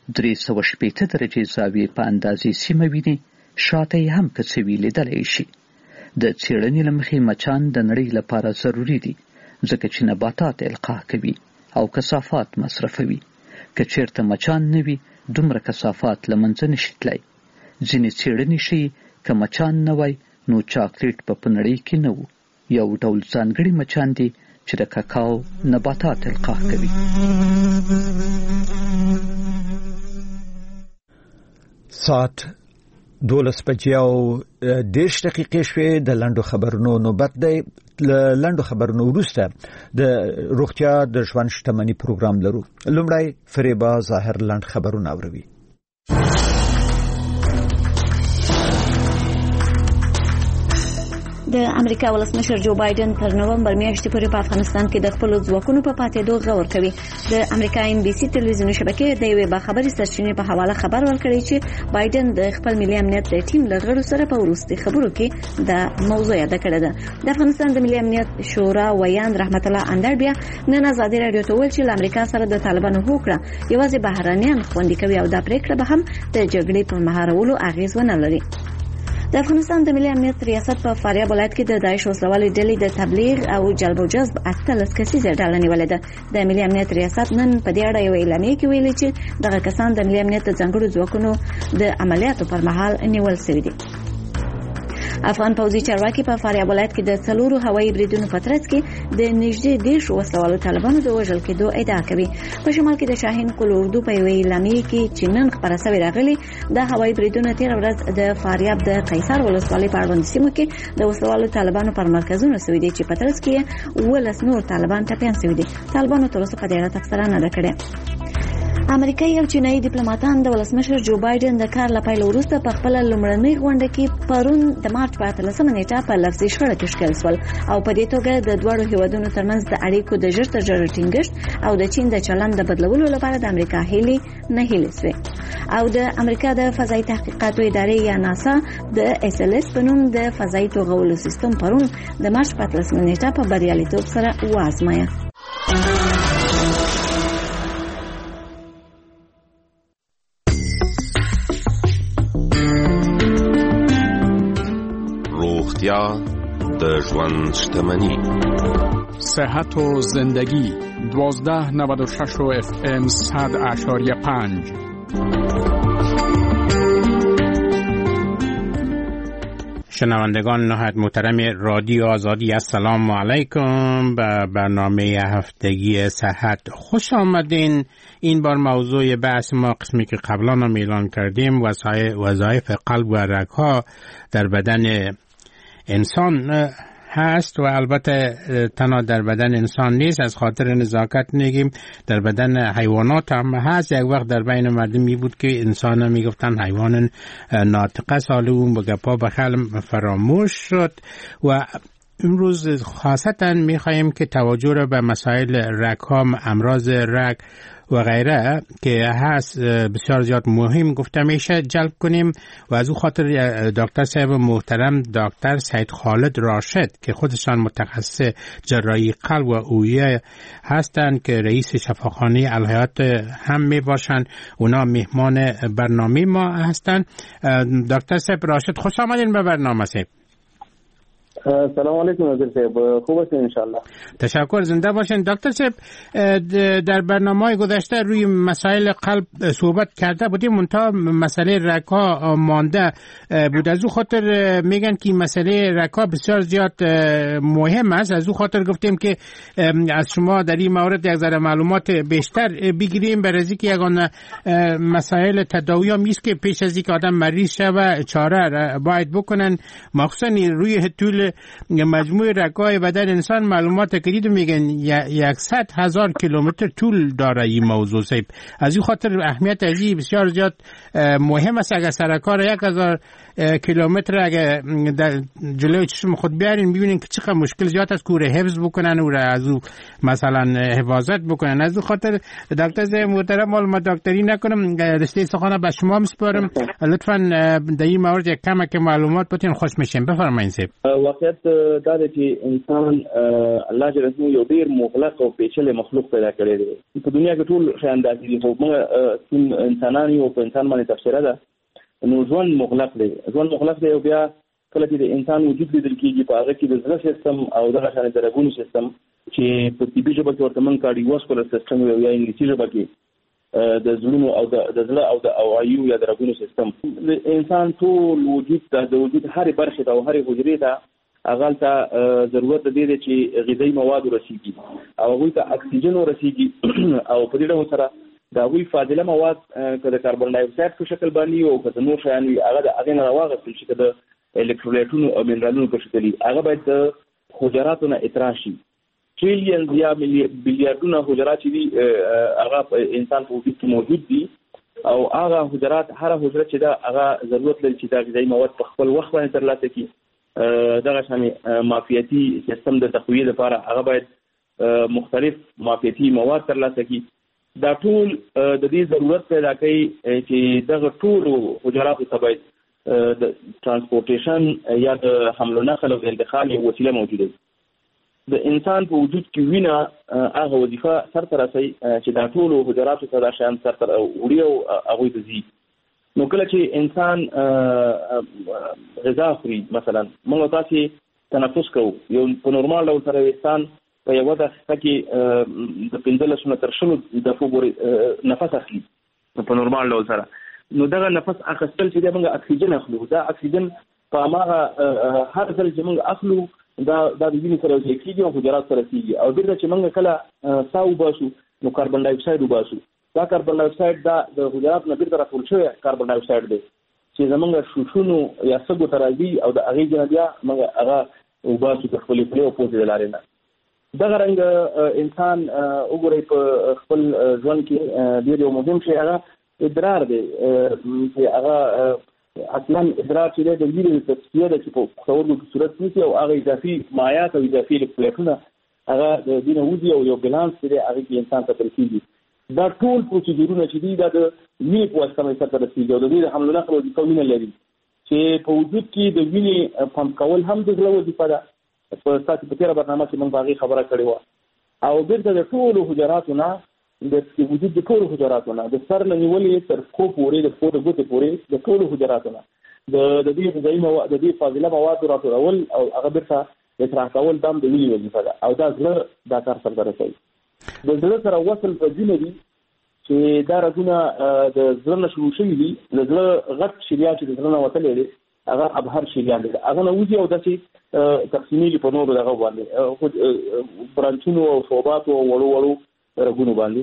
درې سوه شپېته درجې زاویې په اندازې سیمه ویني، شاته یې هم که څه وي لیدلی شي. د څېړنې له مخې مچان د نړۍ لپاره ضروري دي، ځکه چې نباتات القاح کوي او کثافات مصرفوي. که چېرته مچان نه وي، دومره کثافات له منځه نشي تللی. ځینې څېړنې ښیي که مچان نه وای نو چاکلیټ به په نړۍ کې نه وو. یو ډول ځانګړي مچان دي چې د کاکاو نباتات القاح کوي. ساعت دولس بجې او دېرش دقیقې شوې. د لنډو خبرونو نوبت دی. له لنډو خبرونو وروسته د روغتیا د ژوند شتمنۍ پروګرام لرو. لومړی فریبا ظاهر لنډ خبرونه اوروي. د امریکا ولسمشر جو بایدن پر نومبر میاشتې پورې په افغانستان کې د خپل ځواکونو په پاتېدو غور کوي. د امریکا ام بي سي تلویزیون شبکې د یوې باخبري سرچینې په حواله خبر ورکړی چې بایدن د خپل ملي امنیت د ټیم له غړو سره په وروستي خبرو کې د موضوع یاد کړې ده. د افغانستان د ملي امنیت شورا ویان رحمت الله اندر بیا نن ازادي رادیو ته ویل چې امریکا سره د طالبانو هوکړه یوازې بهرانيان خوندي کوي او دا پریکړه به هم د جګړې په مهارولو اغیز ونه لري. د افغانستان د ملي امنیت ریاست په فاریاب ولایت کې د داعش وسلوالې ډلې د تبلیغ او جلب او جذب اتلس کسیزه ډله نیولې ده. د ملي امنیت ریاست نن په دې اړه یو اعلامیه کې ویلي چې دغه کسان د ملي امنیت د ځانګړو ځواکونو د عملیاتو پر مهال نیول شوي دي. افغان پوځي چارواکي په فاریاب ولایت کې د څلورو هوایي بریدونو په ترڅ کې د نږدې دیرشو وسلوالو طالبانو د وژل کېدو ادعا کوي. په شمال کې د شاهین قل اردو په یوې اعلامیه کې چې نن خبره شوې راغلي د هوایي بریدونو تیر ورځ د فاریاب د قیصر ولسوالۍ په اړوند سیمو کې د وسلوالو طالبانو پر مرکزونو شوي دي چې په ترڅ کې ولس نور طالبان ټپیان شوي دي. طالبانو تر اوسه په دې اړه تفصیل نه ده کړې. امریکایي او چینایي ډیپلوماټان د ولسمشر جو بایدن د کار لپاره وروسته په خپل لومړنۍ غونډه کې پرون د مارچ په اتلسمه نیټه په لفظي شخړه کې ښکېل شول او په دې توګه د دوه هیوادونو ترمنځ د اړیکو د ژر تر ژره ټینګښت او د چین د چلند د بدلولو لپاره د امریکا هیلې نه هیلې شوې. او د امریکا د فضایي تحقیقاتو ادارې یا ناسا د اس ال اس په نوم د فضایي توغولو سیستم پرون د مارچ په اتلسمه نیټه په بریالیتوب سره وازمایه. روغتیا د ژوند شتمني. صحت و زندگی دوازده نود و شش اف ام صد اشاریه پنج. شنوندگان نهایت محترم رادیو آزادی، السلام علیکم. به برنامه هفتگی صحت خوش آمدین. این بار موضوع بحث ما قسمی که قبلا هم اعلان کردیم وظایف قلب و رگ‌ها در بدن انسان هست و البته تنها در بدن انسان نیست، از خاطر نزاکت نگیم در بدن حیوانات هم هست. یک وقت در بین مردم می بود که انسان هم می گفتن حیوان ناطقه، سال اون به گپا بخل فراموش شد و امروز خاصتا می خواهیم که توجه را به مسائل رگ ها، امراض رگ و غیره که هست بسیار زیاد مهم گفته میشه جلب کنیم و از او خاطر دکتر صاحب محترم دکتر سید خالد راشد که خودشان متخصص جراحی قلب و اوعیه هستند که رئیس شفاخانه الحیات هم می باشند، اونا مهمان برنامه ما هستند. دکتر صاحب راشد خوش آمدین به برنامه صاحب. سلام علیکم وزیر صاحب، خوب هستین انشالله. تشکر، زنده باشین. دکتر صاحب در برنامه گذشته روی مسائل قلب صحبت کرده بودیم، منتها مسئله رگ‌ها مانده بود. از او خاطر میگن که مسئله رگ‌ها بسیار زیاد مهم است، از او خاطر گفتیم که از شما در این مورد یک ذره معلومات بیشتر بگیریم، برای اینکه یگانه مسائل تداوی هم نیست که پیش از اینکه آدم مریض شوه چاره باید بکنن، مخصوصا روی طول مجموع رگ‌های بدن انسان. معلومات جدید میگن صد هزار کیلومتر طول داره این موضوع صاحب. از این خاطر اهمیت ازی بسیار زیاد مهم است. اگر سرکار یک هزار کیلومتر اگر در جلوی چشم خود بیارین ببینین که چقدر مشکل زیاد است که او را حفظ بکنن، او را از او مثلا حفاظت بکنن. از این خاطر دکتر محترم ما دکتری نکنم، رشته سخن به شما میسپارم، لطفاً در این مورد یک کمک معلومات بتین خوش میشیم. بفرمایید صاحب. واقعیت دا دی چې انسان الله جل جلاله یو ډیر مغلق او پیچلی مخلوق پیدا کړی دی. په دنیا کې ټول شیان داسې دي، خو موږ انسانان یو په انسان باندې تبصره ده. نو ژوند مغلق دی، ژوند مغلق دی او بیا کله چې د انسان وجود لیدل کېږي په هغه کې د زړه سیستم او دغه شان د رګونو سیستم چې په طبي ژبه کې ورته موږ کارډیوواسکولر سیستم یا انګلیسي ژبه کې د زړونو او د زړه او د اوعیو یا د رګونو سیستم، د انسان ټول وجود ته د وجود هرې برخې ته او هرې حجرې ته هغه ته ضرورت دی چې غذایي مواد ورسیږي او هغوی ته اکسیجن ورسیږي او په دې ډول سره د هغوی فاضله مواد که د کاربن ډای اکساید په شکل باندې او که د نور شیان وي هغه د هغې نه راواغستل شي، که د الکترولیټونو او منرالونو په شکل وي هغه باید د حجراتو نه اطراح شي. ټریلیون یا بیلیاردونه حجرات چې دي هغه په انسان په وجود کې موجود دي او هغه حجرات هره حجره چې ده هغه ضرورت لري چې دا غذایي مواد په خپل وخت باندې ترلاسه کړي. دغه شانې معافیتي سیستم د تقویې لپاره هغه باید مختلف معافیتي مواد ترلاسه کړي. دا ټول د دې ضرورت پیدا کوي چې دغه ټولو حجراتو ته باید د ترانسپورټیشن یا د حمل و نقل او د انتقال یوه وسیله موجوده وي. د انسان په وجود کې وینه هغه وظیفه سرته رسوي چې دا ټولو حجراتو ته دا شیان سرته وړي او هغوی ته ځي. نو کله چې انسان غذا خوري، مثلا موږ تاسې تنفس کوو، یو په نورمال ډول سره انسان په یوه دقیقه کې د پنځلسو نه تر شلو دقیقو پورې نفس اخلي په نورمال ډول سره. نو دغه نفس اخیستل چې دی موږ اکسیجن اخلو، دا اکسیجن په هماغه هر ځل چې موږ اخلو دا دا د وینې سره یوځای کېږي او حجرات سره کېږي او بیرته چې موږ کله ساه وباسو نو کاربن ډای اکساید وباسو. دا کاربن ډای اکساید دا د حجرات نه بیرته راټول شوی کاربن ډای اکساید دی چې زموږ شوشونو یا سږو ته راځي او د هغې نه بیا موږ هغه وباسو د خپلې خولې او پوزې د لارې نه. دغه رنګ انسان وګورئ په خپل ژوند کې ډېر یو مهم شی هغه ادرار دی چې هغه اصلا ادرار چې دی د وینې تصفیه ده چې په پښتورګو کې صورت نیسي او هغه اضافي مایعات او اضافي الکترولیټونه هغه د وینې وځي او یو بیلانس چې دی هغې کې انسان ته ترسېږي. دا ټول پروسیجرونه چې دي دا د وینې په واسطه باندې سرته رسېږي او د دې د حمل و نقل وظیفه وینه لري چې په وجود کې د وینې پمپ کول هم د زړه وظیفه ده. په ستاسو په تېره برنامه کې موږ په هغې خبره کړې وه او بیرته د ټولو حجراتو نه د وجود د ټولو حجراتو نه د سر نه نیولې تر پښو پورې د پښو د ګوتې پورې د ټولو حجراتو نه د دې غذایي مواد د دې فاضله موادو راټولول او هغه بیرته اطراح کول دا هم د وینې وظیفه ده او دا زړه دا کار سرته رسوي. د زړه سره وصل په ځینې دي چې دا رګونه د زړه نه شروع شوي دي. د زړه غټ شریان چې د زړه نه وتلی دی هغه ابهر شریان دی، هغه نه وځي او داسې تقسیمېږي په نورو دغه باندې برانچونو او صوباتو او وړو وړو رګونو باندې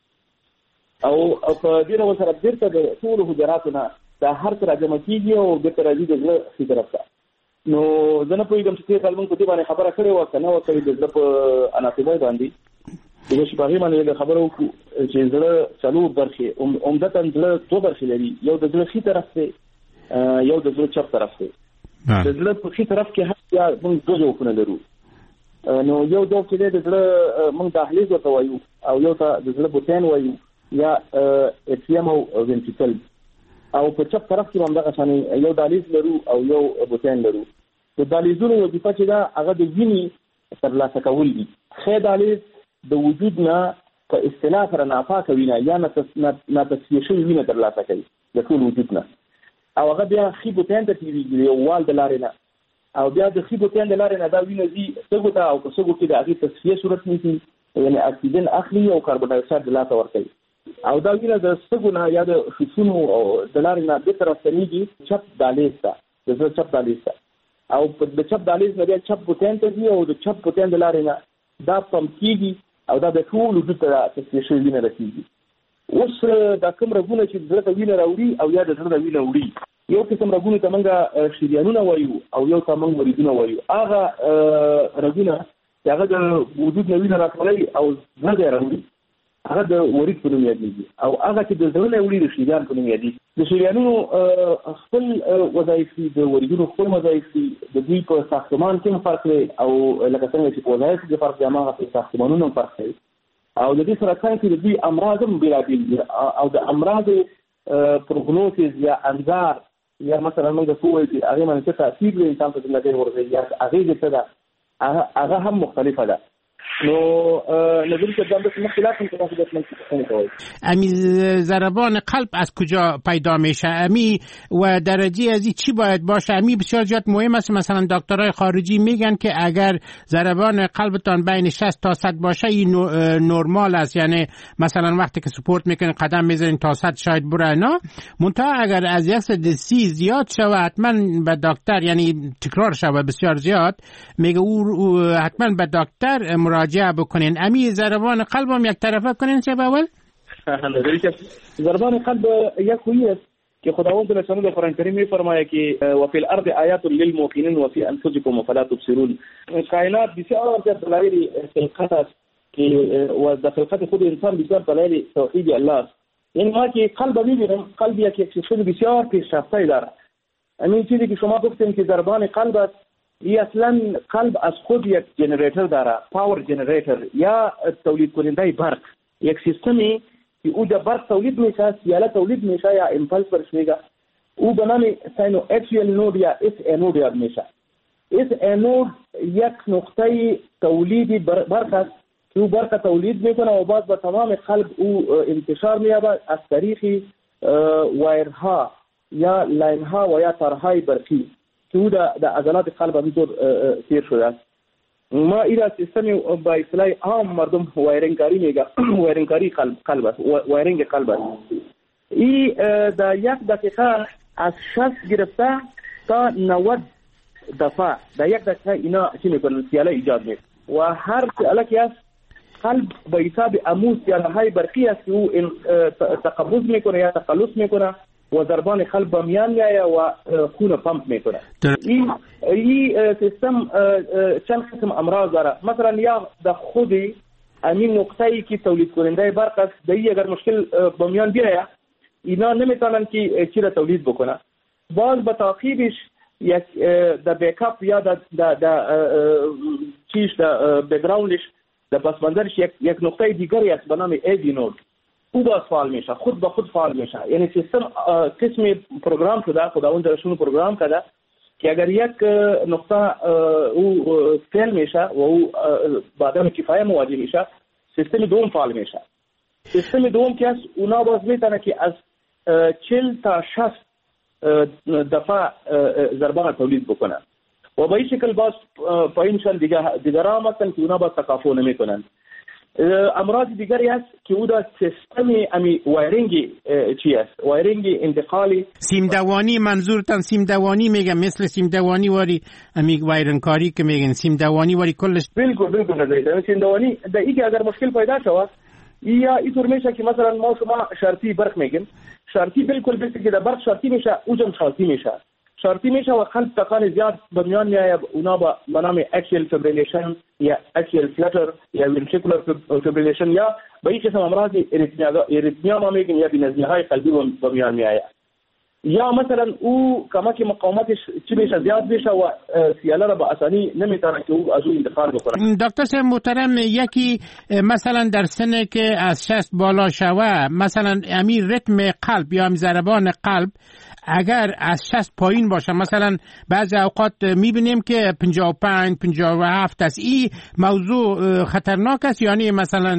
او په دې ډول سره بیرته د ټولو حجراتو نه دا هر څه راجمع کېږي او بیرته راځي د زړه ښي طرف ته. نو زه نه پوهېږم چې تېر کال موږ په دې باندې خبره کړې وه که نه وه کړې د زړه په اناتومۍ باندې چې اوس په هغې باندې خبره وکړو چې زړه څلور برخې عمدتا زړه دوه برخې لري، یو د زړه ښي طرف دی یو د زړه چپ طرف دی. د زړه په ښي طرف کې هم بیا موږ دوه ځوکونه لرو. نو یو ځوک چې دی د زړه موږ دهلیز ورته وایو او یو ته د زړه بوتین وایو یا اټریم او وینټریکل او په چپ طرف کې هم دغه شانې یو دهلیز لرو او یو بوتین لرو. د دهلیزونو وظیفه چې ده هغه د وینې ترلاسه کول دي. ښی دهلیز د وجود نه په اصطلاح سره ناپاکه وینه یا ناتصفیه شوې وینه ترلاسه کوي د ټول وجود نه او هغه بیا ښي بوتین ته تېرېږي د یو وال د لارې نه او بیا د ښي بوتین د لارې نه دا وینه ځي سږو ته او که سږو کې د هغې تصفیه صورت نیسي یعنې اکسیجن اخلي او کاربن ډای اکساید د لاسه ورکوي او دا وینه د سږو نه یا د شوشونو د لارې نه بېرته راستنېږي چپ دهلیز ته د زړه چپ دهلیز ته او د چپ دهلیز نه بیا چپ بوتین ته ځي او د چپ بوتین د لارې نه دا پمپ کېږي او دا د ټول وجود ته تصفیه شوې وینه رسېږي. اوس دا کوم رګونه چې د زړه ته وینه راوړي او یا د زړه ته وینه وړي، یو قسم رګونو ته موږ شریانونه وایو او یو ته موږ وریدونه وایو. هغه رګونه چې هغه د وجود نه وینه راټولوي او زړه ته یې راوړي هغه د ورید په نوم یادېږي او هغه چې د زړه نه وړي د شریان په نوم یادېږي. د شریانونو خپل وظایف دي، د وریدونو خپل وظایف دي، د دوی په ساختمان کې هم فرق دی او لکه څنګه چې په وظایفو کې فرق دی هماغه په ساختمانونو هم فرق دی او د دې سره څنګه چې د دوی امراض هم بېلابېل دي او د امراضو پروګنوسیس یا انظار یا مثلا موږ د فوې چې هغه باندې څه تاثیر لري انسان په ژوند ورغی یا هغه څه ده هغه هم مختلفه ده. نو نظری که دام بس مختلف هم کنه که بس من امی ضربان قلب از کجا پیدا میشه امی و درجه ازی چی باید باشه؟ امی بسیار زیاد مهم است. مثلا دکترای خارجی میگن که اگر ضربان قلبتان بین شصت تا صد باشه این نرمال است، یعنی مثلا وقتی که سپورت میکنین قدم میزنین تا صد شاید بره نه، منتها اگر از صد و سی زیاد شود حتما به دکتر، یعنی تکرار شود بسیار زیاد، میگه او حتما به دکتر مراجعه بکنین. امی ضربان قلب هم یک طرفه کنین چه باول؟ ضربان قلب یک خویی است که خداوند جل شانه در قرآن کریم میفرماید که و فی الارض آیات للموقنین و فی انفسکم فلا تبصرون. کائنات بسیار دلایل خلقت است که و در خلقت خود انسان بسیار دلایل توحید الله است. یعنی ما که قلب میبینیم، قلب یک سیستم بسیار پیشرفته داره. همین چیزی که شما گفتین که ضربان قلب است، ای اصلا قلب از خود یک جنریتر داره، پاور جنریتر یا تولید کننده برق، یک سیستمی که او در برق تولید میشه، سیاله تولید میشه یا امپلس برش میگه، او به نام ساینو اکسیال نود یا اس انود یاد میشه. اس انود یک نقطه تولید برق است که او برق تولید میکنه و بعد به تمام قلب او انتشار مییابد از طریق وایرها یا لاینها و یا تارهای برقی که او در عضلات قلب همینطور تیر شده است. ما ایرا سیستمی با اصطلاح عام مردم وایرنگکاری میگه، وایرنگکاری قلب قلب است، وایرنگ قلب است. ای در یک دقیقه از شصت گرفته تا نود دفعه در یک دقیقه اینا چی میکنن؟ سیاله ایجاد میکنن و هر سیاله که است قلب به حساب امو سیاله های برقی است که او تقبض میکنه یا تخلص میکنه و ضربان قلب میان میآید و خون پمپ میکنه. این این سیستم چند قسم امراض داره. مثلا یا در خودی همین نقطه‌ای که تولید کننده برق است، دیگه اگر مشکل به میان بیاید اینا نمیتونن که چی را تولید بکنه. باز به تعقیبش یک در بیکاپ یا در در چیش در بک‌گراندش در پسماندرش یک یک نقطه دیگری است به نام ایدی نود. او باز فعال میشه، خود به خود فعال میشه. یعنی سیستم قسمی پروگرام شده، خداوند درشون پروگرام کرده که اگر یک نقطه او فعال میشه و او با عدم کفایت مواجه میشه، سیستم دوم فعال میشه. سیستم دوم که است اونا باز میتونه که از چهل تا شصت دفعه ضربان تولید بکنن و به این شکل باز پایینشان دیگران هستن که اونا باز تکافؤ نمیکنن. امراض دیگری است که او در سیستم امی وایرینگی چی است؟ وایرینگ انتقالی سیم دوانی. منظورتان سیم دوانی میگم مثل سیم دوانی واری امی وایرن کاری که میگن سیم دوانی واری کلش؟ بالکل بالکل. سیم دوانی در این که اگر مشکل پیدا شود یا اینطور میشه که مثلا ما شما شرطی برق میگیم، شرطی بالکل بس که در برق شرطی میشه اوجم شرطی میشه شرطی میشه و قلب تکان زیاد به میان میآید. اونا به نام اکسیال فیبریلیشن یا اکسیال فلتر یا ونتریکولار فیبریلیشن یا به این قسم امراض اریتمیا ما میگیم یا بی‌نظمی های قلبی به میان میآید. یا مثلا او کمک مقاومتش چی میشه زیاد میشه و سیاله را به آسانی نمیتونه که او از اون انتقال بکنه. دکتر صاحب محترم، یکی مثلا در سن که از شصت بالا شوه، مثلا امیر ریتم قلب یا ضربان قلب اگر از شصت پایین باشه، مثلا بعضی اوقات میبینیم که پنجاه و پنج پنجاه و هفت است، این موضوع خطرناک است؟ یعنی مثلا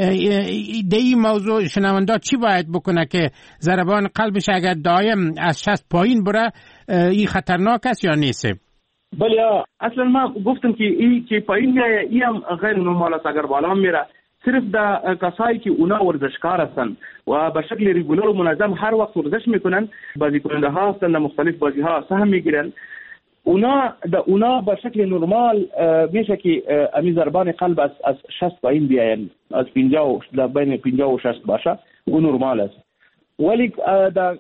در این موضوع شنونده چی باید بکنه که ضربان قلبش اگر دائم از شصت پایین بره این خطرناک است یا نیست؟ بله اصلا ما گفتم که این که پایین میره این هم غیر نرمال است. اگر بالا میره صرف در کسایی که اونا ورزشکار هستن و به شکل ریگولر و منظم هر وقت ورزش میکنن، بازی کننده ها هستن در مختلف بازی ها سهم میگیرن، اونا در اونا به شکل نرمال میشه که امی ضربان قلب از از شصت پایین بیاین، از پنجاه در بین پنجاه و شصت باشه، او نرمال است. ولی در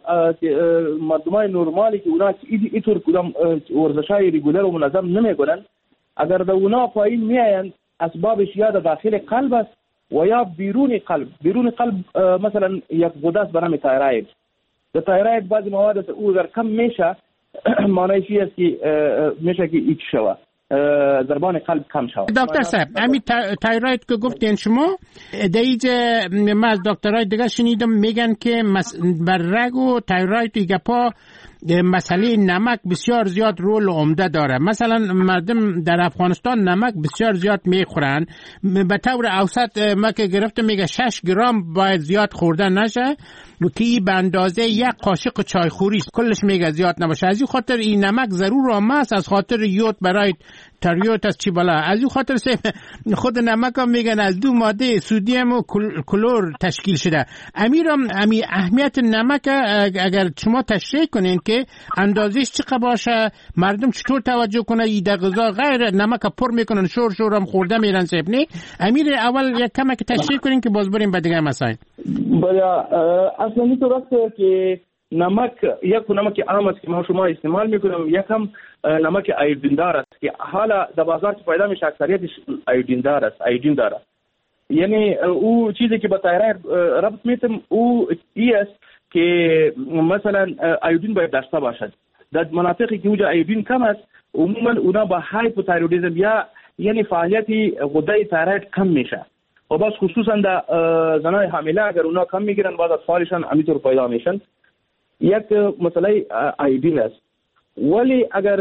مردمای نرمالی که اونا اینطور کدام ورزشای ریگولر و منظم نمیکنن، اگر در اونا پایین میاین اسبابش یا در داخل قلب است و یا بیرون قلب. بیرون قلب مثلا یک غده است به نام تایراید. در تایراید بعضی مواد او اگر کم میشه معنیش است که میشه که ایچ شوه، ضربان قلب کم شوه. دکتر صاحب همین تایراید که گفتین شما، دیگه من از دکترای دیگه شنیدم میگن که بر رگ و تایراید دیگه پا مسئله نمک بسیار زیاد رول عمده داره. مثلا مردم در افغانستان نمک بسیار زیاد میخورن، به طور اوسط ما که گرفته میگه شش گرم باید زیاد خورده نشه که به اندازه یک قاشق چایخوری است، کلش میگه زیاد نباشه. از این خاطر این نمک ضرور هم است، از خاطر یود برای تریوت از چی بالا. از این خاطر خود نمک هم میگن از دو ماده سودیم و کلور تشکیل شده. امیرم امی اهمیت نمک اگر شما تشریح کنین که اندازش چقدر باشه، مردم چطور توجه کنه ای در غذا غیر نمک پر میکنن شور شور هم خورده میرن سیب نی. امیر اول یک کمک تشریح کنین که باز بریم به دیگه مسائل. بله اصلا اینطور است که نمک یک نمک عام است که ما شما استعمال میکنیم، یک هم نمک ایودین دار است که حالا در بازار که پیدا میشه اکثریتش ایودین دار است، ایودین داره. یعنی او چیزی که با تایراید ربط میتم او ای است که مثلا ایودین باید داشته باشد. در مناطقی که اونجا ایودین کم است عموما اونا با هایپوتایرودیسم یا یعنی فعالیت غده تایراید کم میشه و باز خصوصا در زنای حامله اگر اونا کم میگیرن بعد از فالشان همینطور پیدا میشن. یک مسئله ایودین است. ولی اگر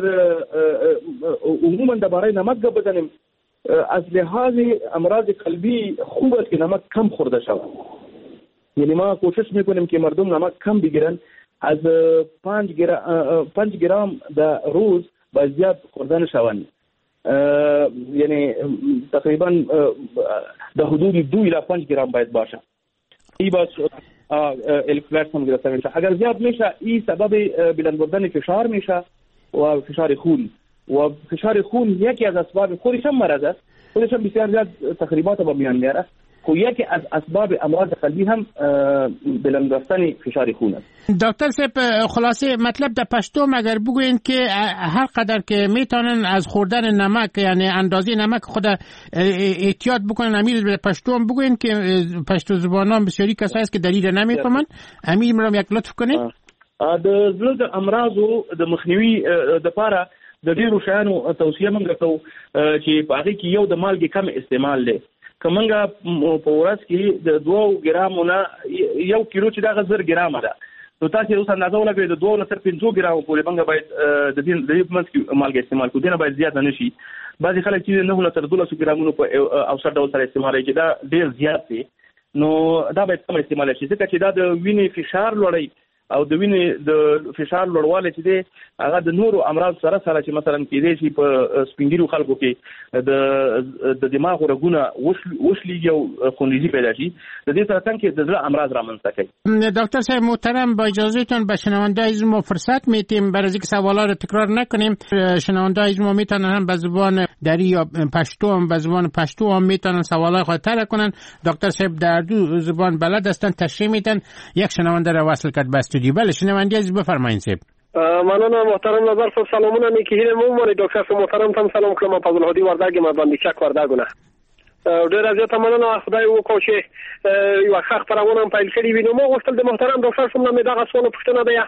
عموما درباره نمک گپ بزنیم، از لحاظ امراض قلبی خوب است که نمک کم خورده شود. یعنی ما کوشش میکنیم که مردم نمک کم بگیرن، از پنج گرم پنج گرم در روز با زیاد خوردن شوند. یعنی تقریبا در حدود دو الی پنج گرم باید باشه. این باز الکترولیت هم گرفته میشه. اگر زیاد میشه این سبب بلند بردن فشار میشه و فشار خون و فشار خون یکی از اسباب خودش هم مرض است، خودش هم بسیار زیاد تخریبات با میان میاره. خو یکی از اسباب امراض قلبی هم بلند رفتن فشار خون است. دکتر صاحب خلاصه مطلب در پشتو اگر بگوین که هر قدر که میتونن از خوردن نمک یعنی اندازه نمک خود احتیاط بکنن. امیر به پشتو هم بگوین که پشتو زبانان بسیاری کسایی است که دلیل نمیفهمن. امیر مرام یک لطف کنید. د زړه د امراضو د مخنیوي د لپاره د ډیرو شیانو توصیه موږ کوو چې په هغه کې یو د مالګې کم استعمال دی. کومنګه په ورځ کې د دوه ګرامو نه یو کیلو چې دا زر ګرامه ده، نو تاسو اوس اندازه ولګئ د دوه نه تر پنځه ګرامو پورې موږ باید د دې د دې منځ کې مالګه استعمال کوو. دنه باید زیات نه شي. بعضی خلک چې نه نه تر دولس ګرامونو په اوسط ډول سره استعمالوي چې دا ډیر زیات دی، نو دا باید کم استعمال شي ځکه چې دا د وینې فشار لوړوي او د وینې د فشار لوړوالی چې دی هغه د نورو امراض سره سره چې مثلا کېدای شي په سپینګیرو خلکو کې د د دماغ رګونه وشلیږي او خونریزي پیدا شي، د دې سره څنګه د زړه امراض رامنځته کوي. دکتر صاحب محترم با اجازهتون به شنونده‌های ما فرصت میدیم برای اینکه سوالا رو تکرار نکنیم. شنونده‌های ما میتونن هم به زبان دری یا پشتو هم به زبان پشتو هم میتونن سوالای خود طرح کنن. دکتر صاحب در دو زبان بلد هستن، تشریح میدن. یک شنونده را وصل کرد به استودیو. بله شنونده عزیز بفرمایید صاحب. مننه محترم نظر صاحب سلامونه میکهین مو دکتر صاحب محترم تم سلام کلم فضل الهادی ورداګ ما باندې چک ورداګونه ډیر زیاته مننه خدای وکړو چې یو ښه خبرونه پیل کړی وینم. مو غوښتل د محترم ډاکټر صاحب نه دغه سوال پوښتنه ده.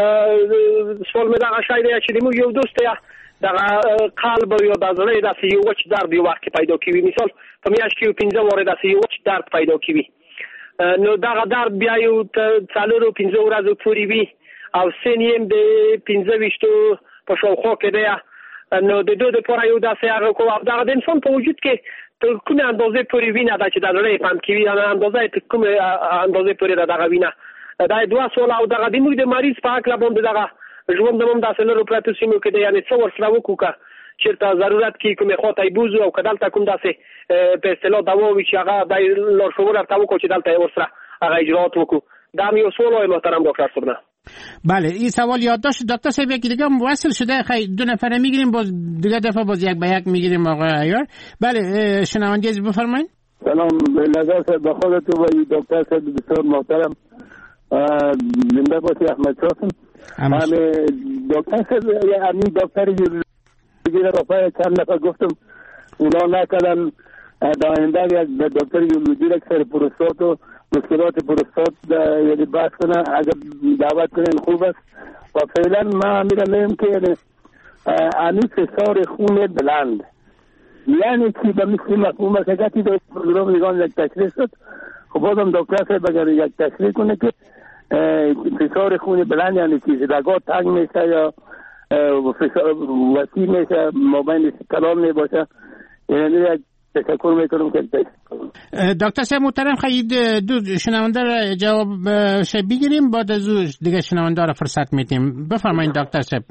سوال مې دغه شای دی چې موږ یو دوست یا دغه قلب یا د زړه داسې یو وچ درد یو وخت پیدا کیږي، مثال په میاشت کې پنځه واره داسې یو وچ درد پیدا کیږي، نو دغه درد بیا یو څلور پنځه ورځې پورې وي او سن یې د پنځه ویشتو په شاوخوا کې دی، نو د دوی لپاره یو داسې هغه کو او دغه د انسان په وجود کې تر کومه اندازې پورې وینه ده چې د زړه پمپ کوي، هغه اندازه تر کومه اندازې پورې ده دغه وینه. دا دوه سوال او دغه د موږ د مریض په حق باندې دغه ژوند د موږ داسې لرو پرته سیمو کې دی، یعنی څو ورسره وکړو چیرته ضرورت کې کومه خواته بوزو او کدالته کوم داسې په اصطلاح دوا وي چې هغه د لارښوونه ورته وکړو چې دلته ورسره هغه اجرات وکړو. دا یو سوال محترم دکتر صاحب. بله این سوال یادداشت دکتر صاحب یکی دیگه وصل شده، خیلی دو نفره میگیریم باز دیگه دفعه باز یک به یک میگیریم آقای عیار. بله شنونده عزیز بفرمایید. سلام نظر صاحب به خودتون و دکتر صاحب بسیار محترم زنده باشی احمد شاسم. همه دکتر صاحب همین دکتر دیگه رفای چند نفر گفتم اونا نکردن در آینده یک دکتر یولوژی را سر پروستات و مشکلات پروستات یعنی بحث کنن، اگر دعوت کنن خوب است. و فعلا ما میرم نیم که یعنی امی فشار خون بلند یعنی چی به مثل مفهوم است که در پروگرام نگاه یک تشریح شد. خب بازم دکتر صاحب اگر یک تشریح کنه که فشار خون بلند یعنی چیزی رگا تنگ میشه یا وسیع میشه مابین کلام میباشه. یعنی یک تشکر میکنم که دکتر صاحب محترم خیلی دو شنونده را جواب بگیریم بعد از دیگه شنونده را فرصت میدیم. بفرمایید دکتر صاحب.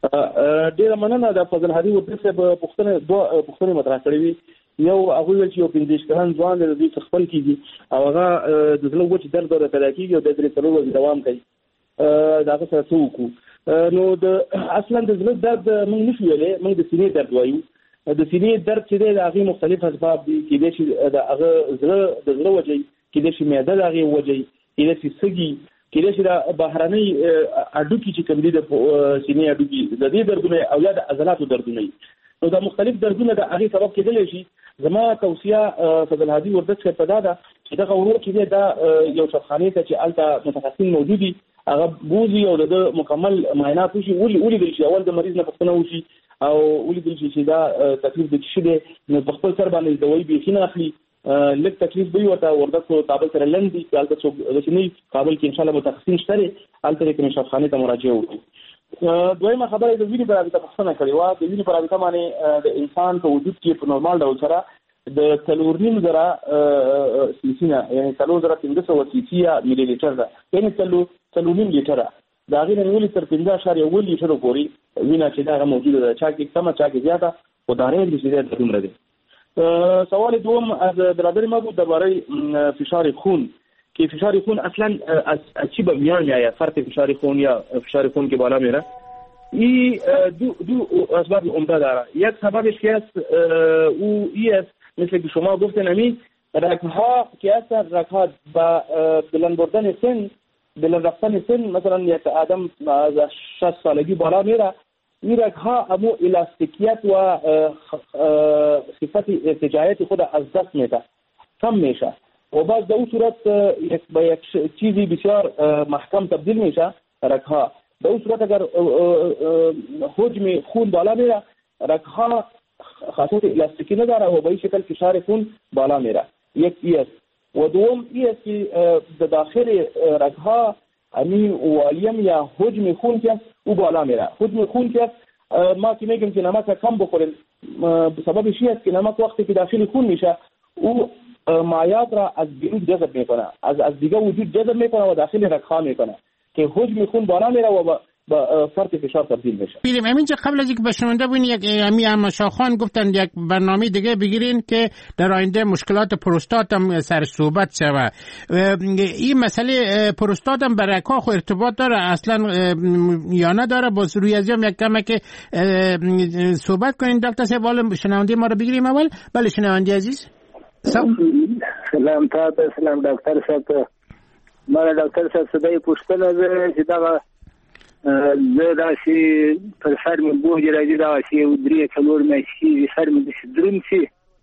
ډیره مننه. د فضل هادي ورته صاحب پوښتنه دوه پوښتنې مطرح کړې وي. یو هغه ویل چې یو پنځه کلن ځوان د دې خپل کیږي او هغه د زړه وچ درد ورته پیدا کیږي او د درې څلور ورځې دوام کوي. دا څه څه وکړو؟ نو د اصلا د زړه درد موږ نشو ویلې، موږ د سینې درد وایو. د سینې درد چې دی د هغې مختلف اسباب دي. کېدای شي د هغه زړه د زړه وجې، کېدای شي معده د هغې وجې، کېدای شي سږي، کېدای شي د بهرنۍ هډوکي چې کوم دي د سینې هډوکي د دې دردونه او یا د عضلاتو دردونه وي. نو دا مختلف دردونه د هغې سبب کېدلی شي. زما توصیه فضل هادي وردګ صاحب ته دا ده چې دغه ورور چې دی دا یو شفاخانې ته چې هلته متخصصین موجود دي هغه بوځي او د مکمل معاینات وشي، ولیدل شي، اول د مریض نه پوښتنه وشي او ولیدل شي چې دا تکلیف د څه شي دی. نو په خپل سر باندې دوايي بیخي نه اخلي. لږ تکلیف به وي ورته وردګ کابل سره لنډ دي. هلته څوک داسې نه وي. کابل کې انشاءالله متخصصین شته دی، هلته یې کومې شفاخانې ته مراجعه وکړي. دویمه خبره د وینې په رابطه پوښتنه کړې وه. د وینې په رابطه باندې د انسان په وجود کې په نورمال ډول سره د څلور نیم زره سي سي نه یعنې څلور زره پنځه سوه سي سي یا ملي لیټر ده، یعنې څلور څلور نیم لیټره. د هغې نه نیولې تر پنځه اعشاریه اووه لیټرو پورې وینه چې ده هغه موجوده ده. چا کې کمه چا کې زیاته، خو دا ریل چې دی دومره دی. سوال دوم از برادر ما بود درباره فشار خون که فشار خون اصلا از, از چی به میان میآید؟ فرق فشار خون یا فشار خون که بالا میره. این دو, دو اسباب عمده داره. یک سببش که است او ای است مثل که شما گفتن امی رگها که است رگها با بلند بردن سن بلند رفتن سن مثلا یک آدم از شصت سالگی بالا میره، این رگها امو الاستیکیت و صفت ارتجاعیت خود از دست میده، کم میشه و بعد در اون صورت یک به یک چیزی بسیار محکم تبدیل میشه رگها. در اون صورت اگر حجم خون بالا میره رگها خاصیت الاستیکی نداره و به این شکل فشار خون بالا میره. یک ای است. و دوم ای است که در داخل رگها امی والیم یا حجم خون که او بالا میره. حجم خون که ما که میگم که نمک کم بخوریم، سببش این است که نمک وقتی که داخل خون میشه او مایعات را از بیرون جذب میکنه، از از دیگه وجود جذب میکنه و داخل رگها میکنه که حجم خون بالا میره و با فرط فشار تبدیل بشه. بیریم همینجا قبل از اینکه به شنونده بین یک امی اما شاخان گفتن یک برنامه دیگه بگیرین که در آینده مشکلات پروستات هم سر صحبت شود. این مسئله پروستات هم برای رگ‌ها خو ارتباط داره اصلا یا نداره؟ باز روی از هم یک کمه که صحبت کنین دکتر صاحب. حالا شنونده ما رو بگیریم اول. بله شنونده عزیز. سلام تا سلام دکتر صاحب. ما دکتر صاحب صدای پوښتنه ده چې دا زه داسې پر سر مې بوج راځي، داسې یو درې څلور میاشتې سر مې داسې دروند شي.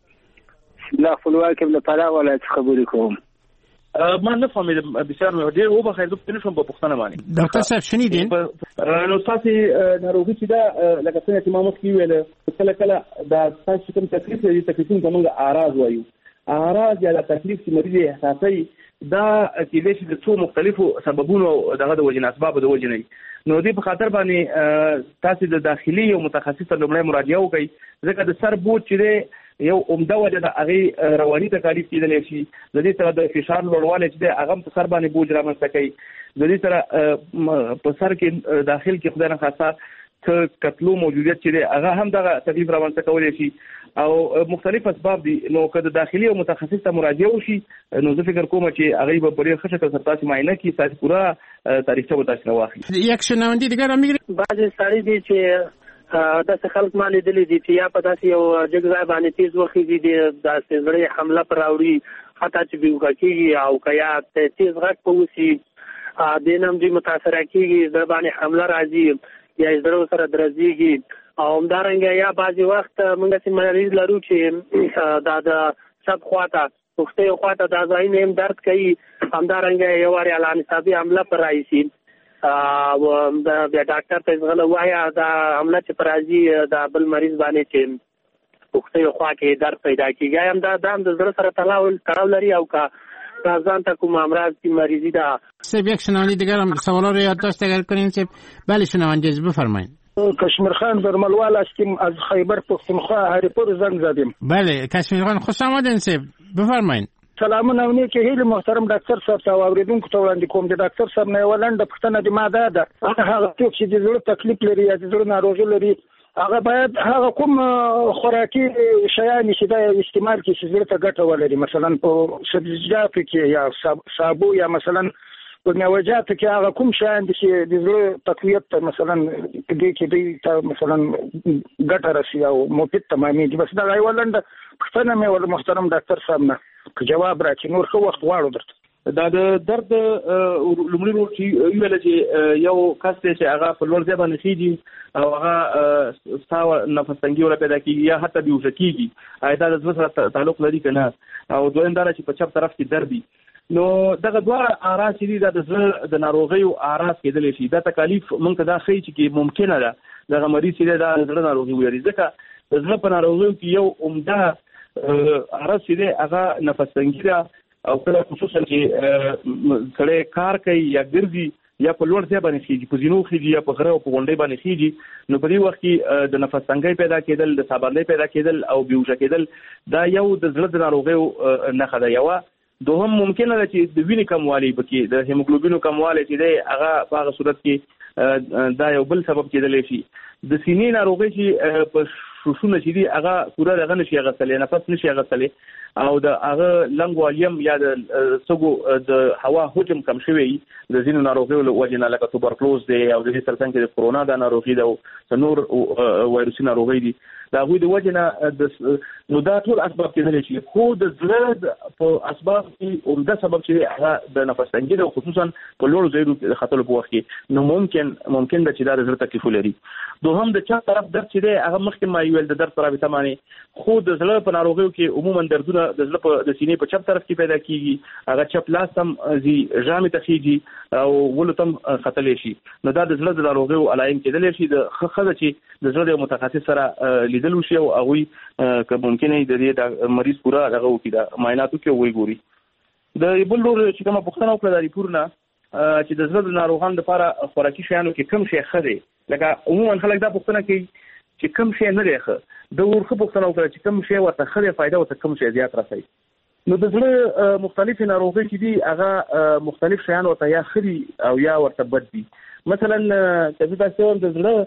لا خپلواکۍ لپاره ولایت خبرې کوم. ما نه فهمیدم بسیار مې ډېر وبخښئ، زه پوه نه شوم په پوښتنه باندې. ډاکټر صاحب شنیدین؟ نو ستاسې ناروغي چې ده لکه څنګه چې ما مخکې وویله کله کله دا ستاسې کوم تکلیف دی تکلیفونو ته موږ اعراض وایو. اعراض یا د تکلیف چې مریض یې احساسوي دا کېدای شي د څو مختلفو سببونو دغه د وجې نه اسبابو د وجې نه وي. نو دې په خاطر باندې تاسې د داخلي یو متخصص ته لومړی مراجعه وکړئ، ځکه د سر بوج چې دی یو عمده وجه د هغې رواني تکالیف کېدلی شي. د دې سره د فشار لوړوالی چې دی هغه هم په سر باندې بوج رامنځته کوي. د دې سره په سر کې داخل کې خدای نخواسته څه کتلو موجودیت چې دی هغه هم دغه تکلیف رامنځته کولی شي او مختلف اسباب دي. نو که د داخلي او متخصص ته مراجعه وشي نو زه فکر کوم چې هغې به په ډېر ښه شکل سره تاسې معاینه کړي، تاسې پوره تاریخچه به تاسې نه واخلي. یک شنونده دیګر هم میګري. بعضې سړي دي چې داسې خلک ما لیدلي دي چې یا په داسې یو جګ ځای باندې تیز وخېږي دي، داسې زړه حمله پر راوړي، حتی چې بېهوښه کېږي او که یا تیز غږ په وشي دې نه هم دوی متاثره کېږي، زړه باندې حمله راځي یا یې زړه ورسره درزېږي. او همدارنګه یا بعضې وخت موږ داسې مریض لرو چې دا د چپ خواته پښتۍ خواته دا ځایونه هم درد کوي، همدارنګه یو وارې علامتسابي حمله پر رایسي او بیا ډاکټر ته غله وایه دا حمله چې پر راځي دا بل مریض باندې چې پښتۍ خوا کې درد پیدا کېږي، هم دا هم د زړه سره تړاو لري او که ځان ته کوم امراض بیماریزی ده. سب یک شنونده دیگر هم سوالا رو یادداشت اگر کنین سب. بله شنونده بفرمایید. کشمیر خان درملوال هستیم از خیبر پختونخوا هریپور زنگ زدیم. بله کشمیر خان خوش آمدین سب. بفرمایید. سلامونه ونی کې هیله محترم ډاکټر صاحب ته اوریدونکو ته وړاندې کوم. د ډاکټر صاحب نه ولنډه پښتنه د ماده ده. هغه څوک چې د زړه تکلیف لري یا د زړه ناروغي لري هغه باید هغه کوم خوراکي شیان چې دا استعمال کړي چې زړه ته ګټه ولري، مثلا په سبزیجاتو کې یا صابو یا مثلا په میوه‌جاتو کې هغه کوم شیان چې د زړه تقویت ته مثلا دې کې دې ته مثلا ګټه رسي او مفید تمامېږي. بس دا ولنډه پښتنه مې ول محترم ډاکټر صاحب نه جواب راکړي، نور خو وخت غواړو درته. دا د درد لومړی نور چې ویل چې یو کس چې هغه په لوړ ځای باندې خېږي او هغه ستاو نفس تنګي ولا پیدا کیږي یا حتی بیوشه کیږي، دا د زړه سره تعلق لري کنه. او دویم دا چې په چپ طرف کې درد وي، نو دغه دوه اعراض دي د زړه د ناروغي او اعراض کېدل شي. دا تکالیف مونږ ته دا خې چې ممکنه ده دغه مریض چې د زړه ناروغي ولري، ځکه د زړه په ناروغي کې یو عمده اعراض چې هغه نفس تنګي ده او کله خصوصا چې سړی کار کوي یا ګرځي یا په لوړ ځای باندې خېږي، په زینو خېږي یا په غره او په غونډۍ باندې خېږي، نو په دې وخت کې د نفس تنګي پیدا کېدل، د سابندۍ پیدا کېدل او بیوشه کېدل دا یو د زړه د ناروغیو نښه ده. یو دوهم ممکنه ده چې د وینې کموالی پکې د هیموګلوبین کموالی چې دی هغه په هغه صورت کې دا یو بل سبب کېدلی شي. د سینې ناروغي چې په شوشونه چې دي هغه پوره دغه نشي اغوستلی، نفس نشي اغوستلی او د هغه لنګ والیم یا د سګو د هوا حجم کم شوی د ځینو ناروغیو له وجې نه لکه توبرکلوز دی او د دې سرطان کې د کرونا د ناروغي ده او نور وایروسي ناروغي دي. دا هغوی د وجې نه نو دا ټول اسباب کېدلی شي، خو د زړه په اسباب کې عمده سبب چې هغه د نفس تنګي ده، خصوصا په لوړو ځایونو کې د ختلو په وخت کې، نو ممکن ممکن ده چې دا د زړه تکلیف ولري. دوهم د چپ طرف درد چې دی هغه مخکې ما ویل د درد په رابطه باندې، خو د زړه په ناروغیو کې عموما دردونه د زړه په د سینې په چپ طرف کې پیدا کیږي، هغه چپ لاس هم زی ژامې ته خېږي او ولو تم ختلی شي. نو دا د زړه د ناروغیو علائم کېدلی شي. د ښځه چې د زړه د متخصص سره لیدل وشي او هغوی که ممکنه د دې د مریض پوره دغه وکړي، د معایناتو کې وګوري. د بل ډول چې کومه پوښتنه وکړه د ریپور نه چې د زړه د ناروغانو لپاره خوراکي شیانو کې کوم شی ښه دی، لکه عموما خلک دا پوښتنه کوي چې کوم شی نه دی ښه، د ورخه پوښتنه وکړه چې کوم شی ورته ښه دی، فایده ورته کوم شی زیات رسوي. نو د زړه مختلفې ناروغۍ چې دي هغه مختلف شیان ورته یا ښه دي او یا ورته بد دي. مثلا که زه داسې وایم د زړه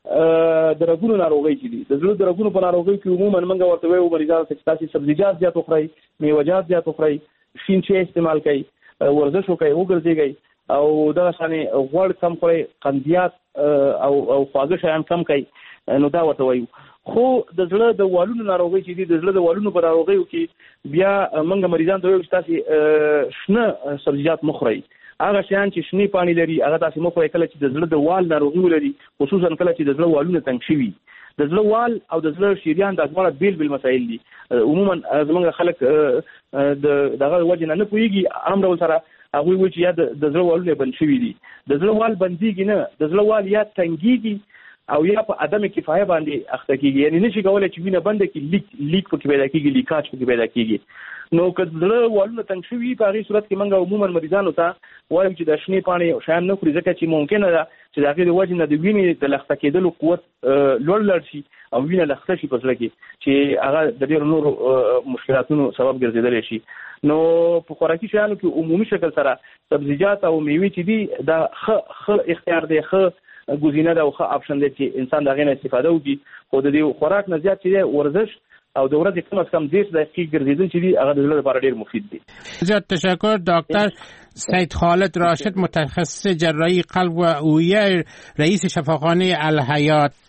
د رګونو ناروغۍ چې دي، د زړه د رګونو په ناروغۍ کې عموما موږ ورته وایو مریضانو ته چې تاسې سبزیجات زیات وخورئ، میوه‌جات زیات وخورئ، شین چای استعمال کوئ، ورزش وکړئ، وګرځېږئ او دغه شانې غوړ کم خورئ، قندیات او او خواږه شیان کم کوئ، نو دا ورته وایو. خو د زړه د والونو ناروغۍ چې دي، د زړه د والونو په ناروغیو کې بیا موږ مریضانو ته وایو چې تاسې شنه سبزیجات مه خورئ. هغه شیان چې شنې پاڼې لري هغه تاسې مه خورئ کله چې د زړه د وال ناروغي ولري، خصوصا کله چې د زړه والونه تنګ شوي. د زړه وال او د زړه شریان دا دواړه بیل بیل مسایل دي. عموما زموږ خلک د دغه وجې نه نه پوهېږي، عام ډول سره هغوی وایي چې یا د زړه والونه بند شوي دي. د زړه وال بندېږي نه، د زړه وال یا تنګېږي او یا په عدم کفایه باندې اخته کېږي، یعنې نشي کولی چې وینه بنده کړي، لیک لیک پکې پیدا کېږي، لیکاج پکې پیدا کېږي. نو که زړه والونه تنګ شوي په هغې صورت کې موږ عموما مریضانو ته وایو چې د شنې پاڼې شیان نه خوري، ځکه چې ممکنه ده چې د هغې د وجې نه د وینې د لخته کېدلو قوت لوړ لړ شي او وینه لخته شي په زړه کې، چې هغه د ډېرو نورو مشکلاتونو سبب ګرځېدلی شي. نو په خوراکي شیانو کې عمومي شکل سره سبزیجات او میوې چې دي دا ښه ښه اختیار دی، ښه ګزینه ده او ښه آپشن دی چې انسان د هغې نه استفاده وکړي. خو د دې خوراک نه زیات چې دی ورزش او د ورځې کم از کم دېرش دقیقې ګرځېدل چې دي هغه د زړه لپاره ډېر مفید دي. زیاد تشکر. دکتر سید خالد راشد، متخصص جراحی قلب و عویه، رئیس شفاخانه الحیات.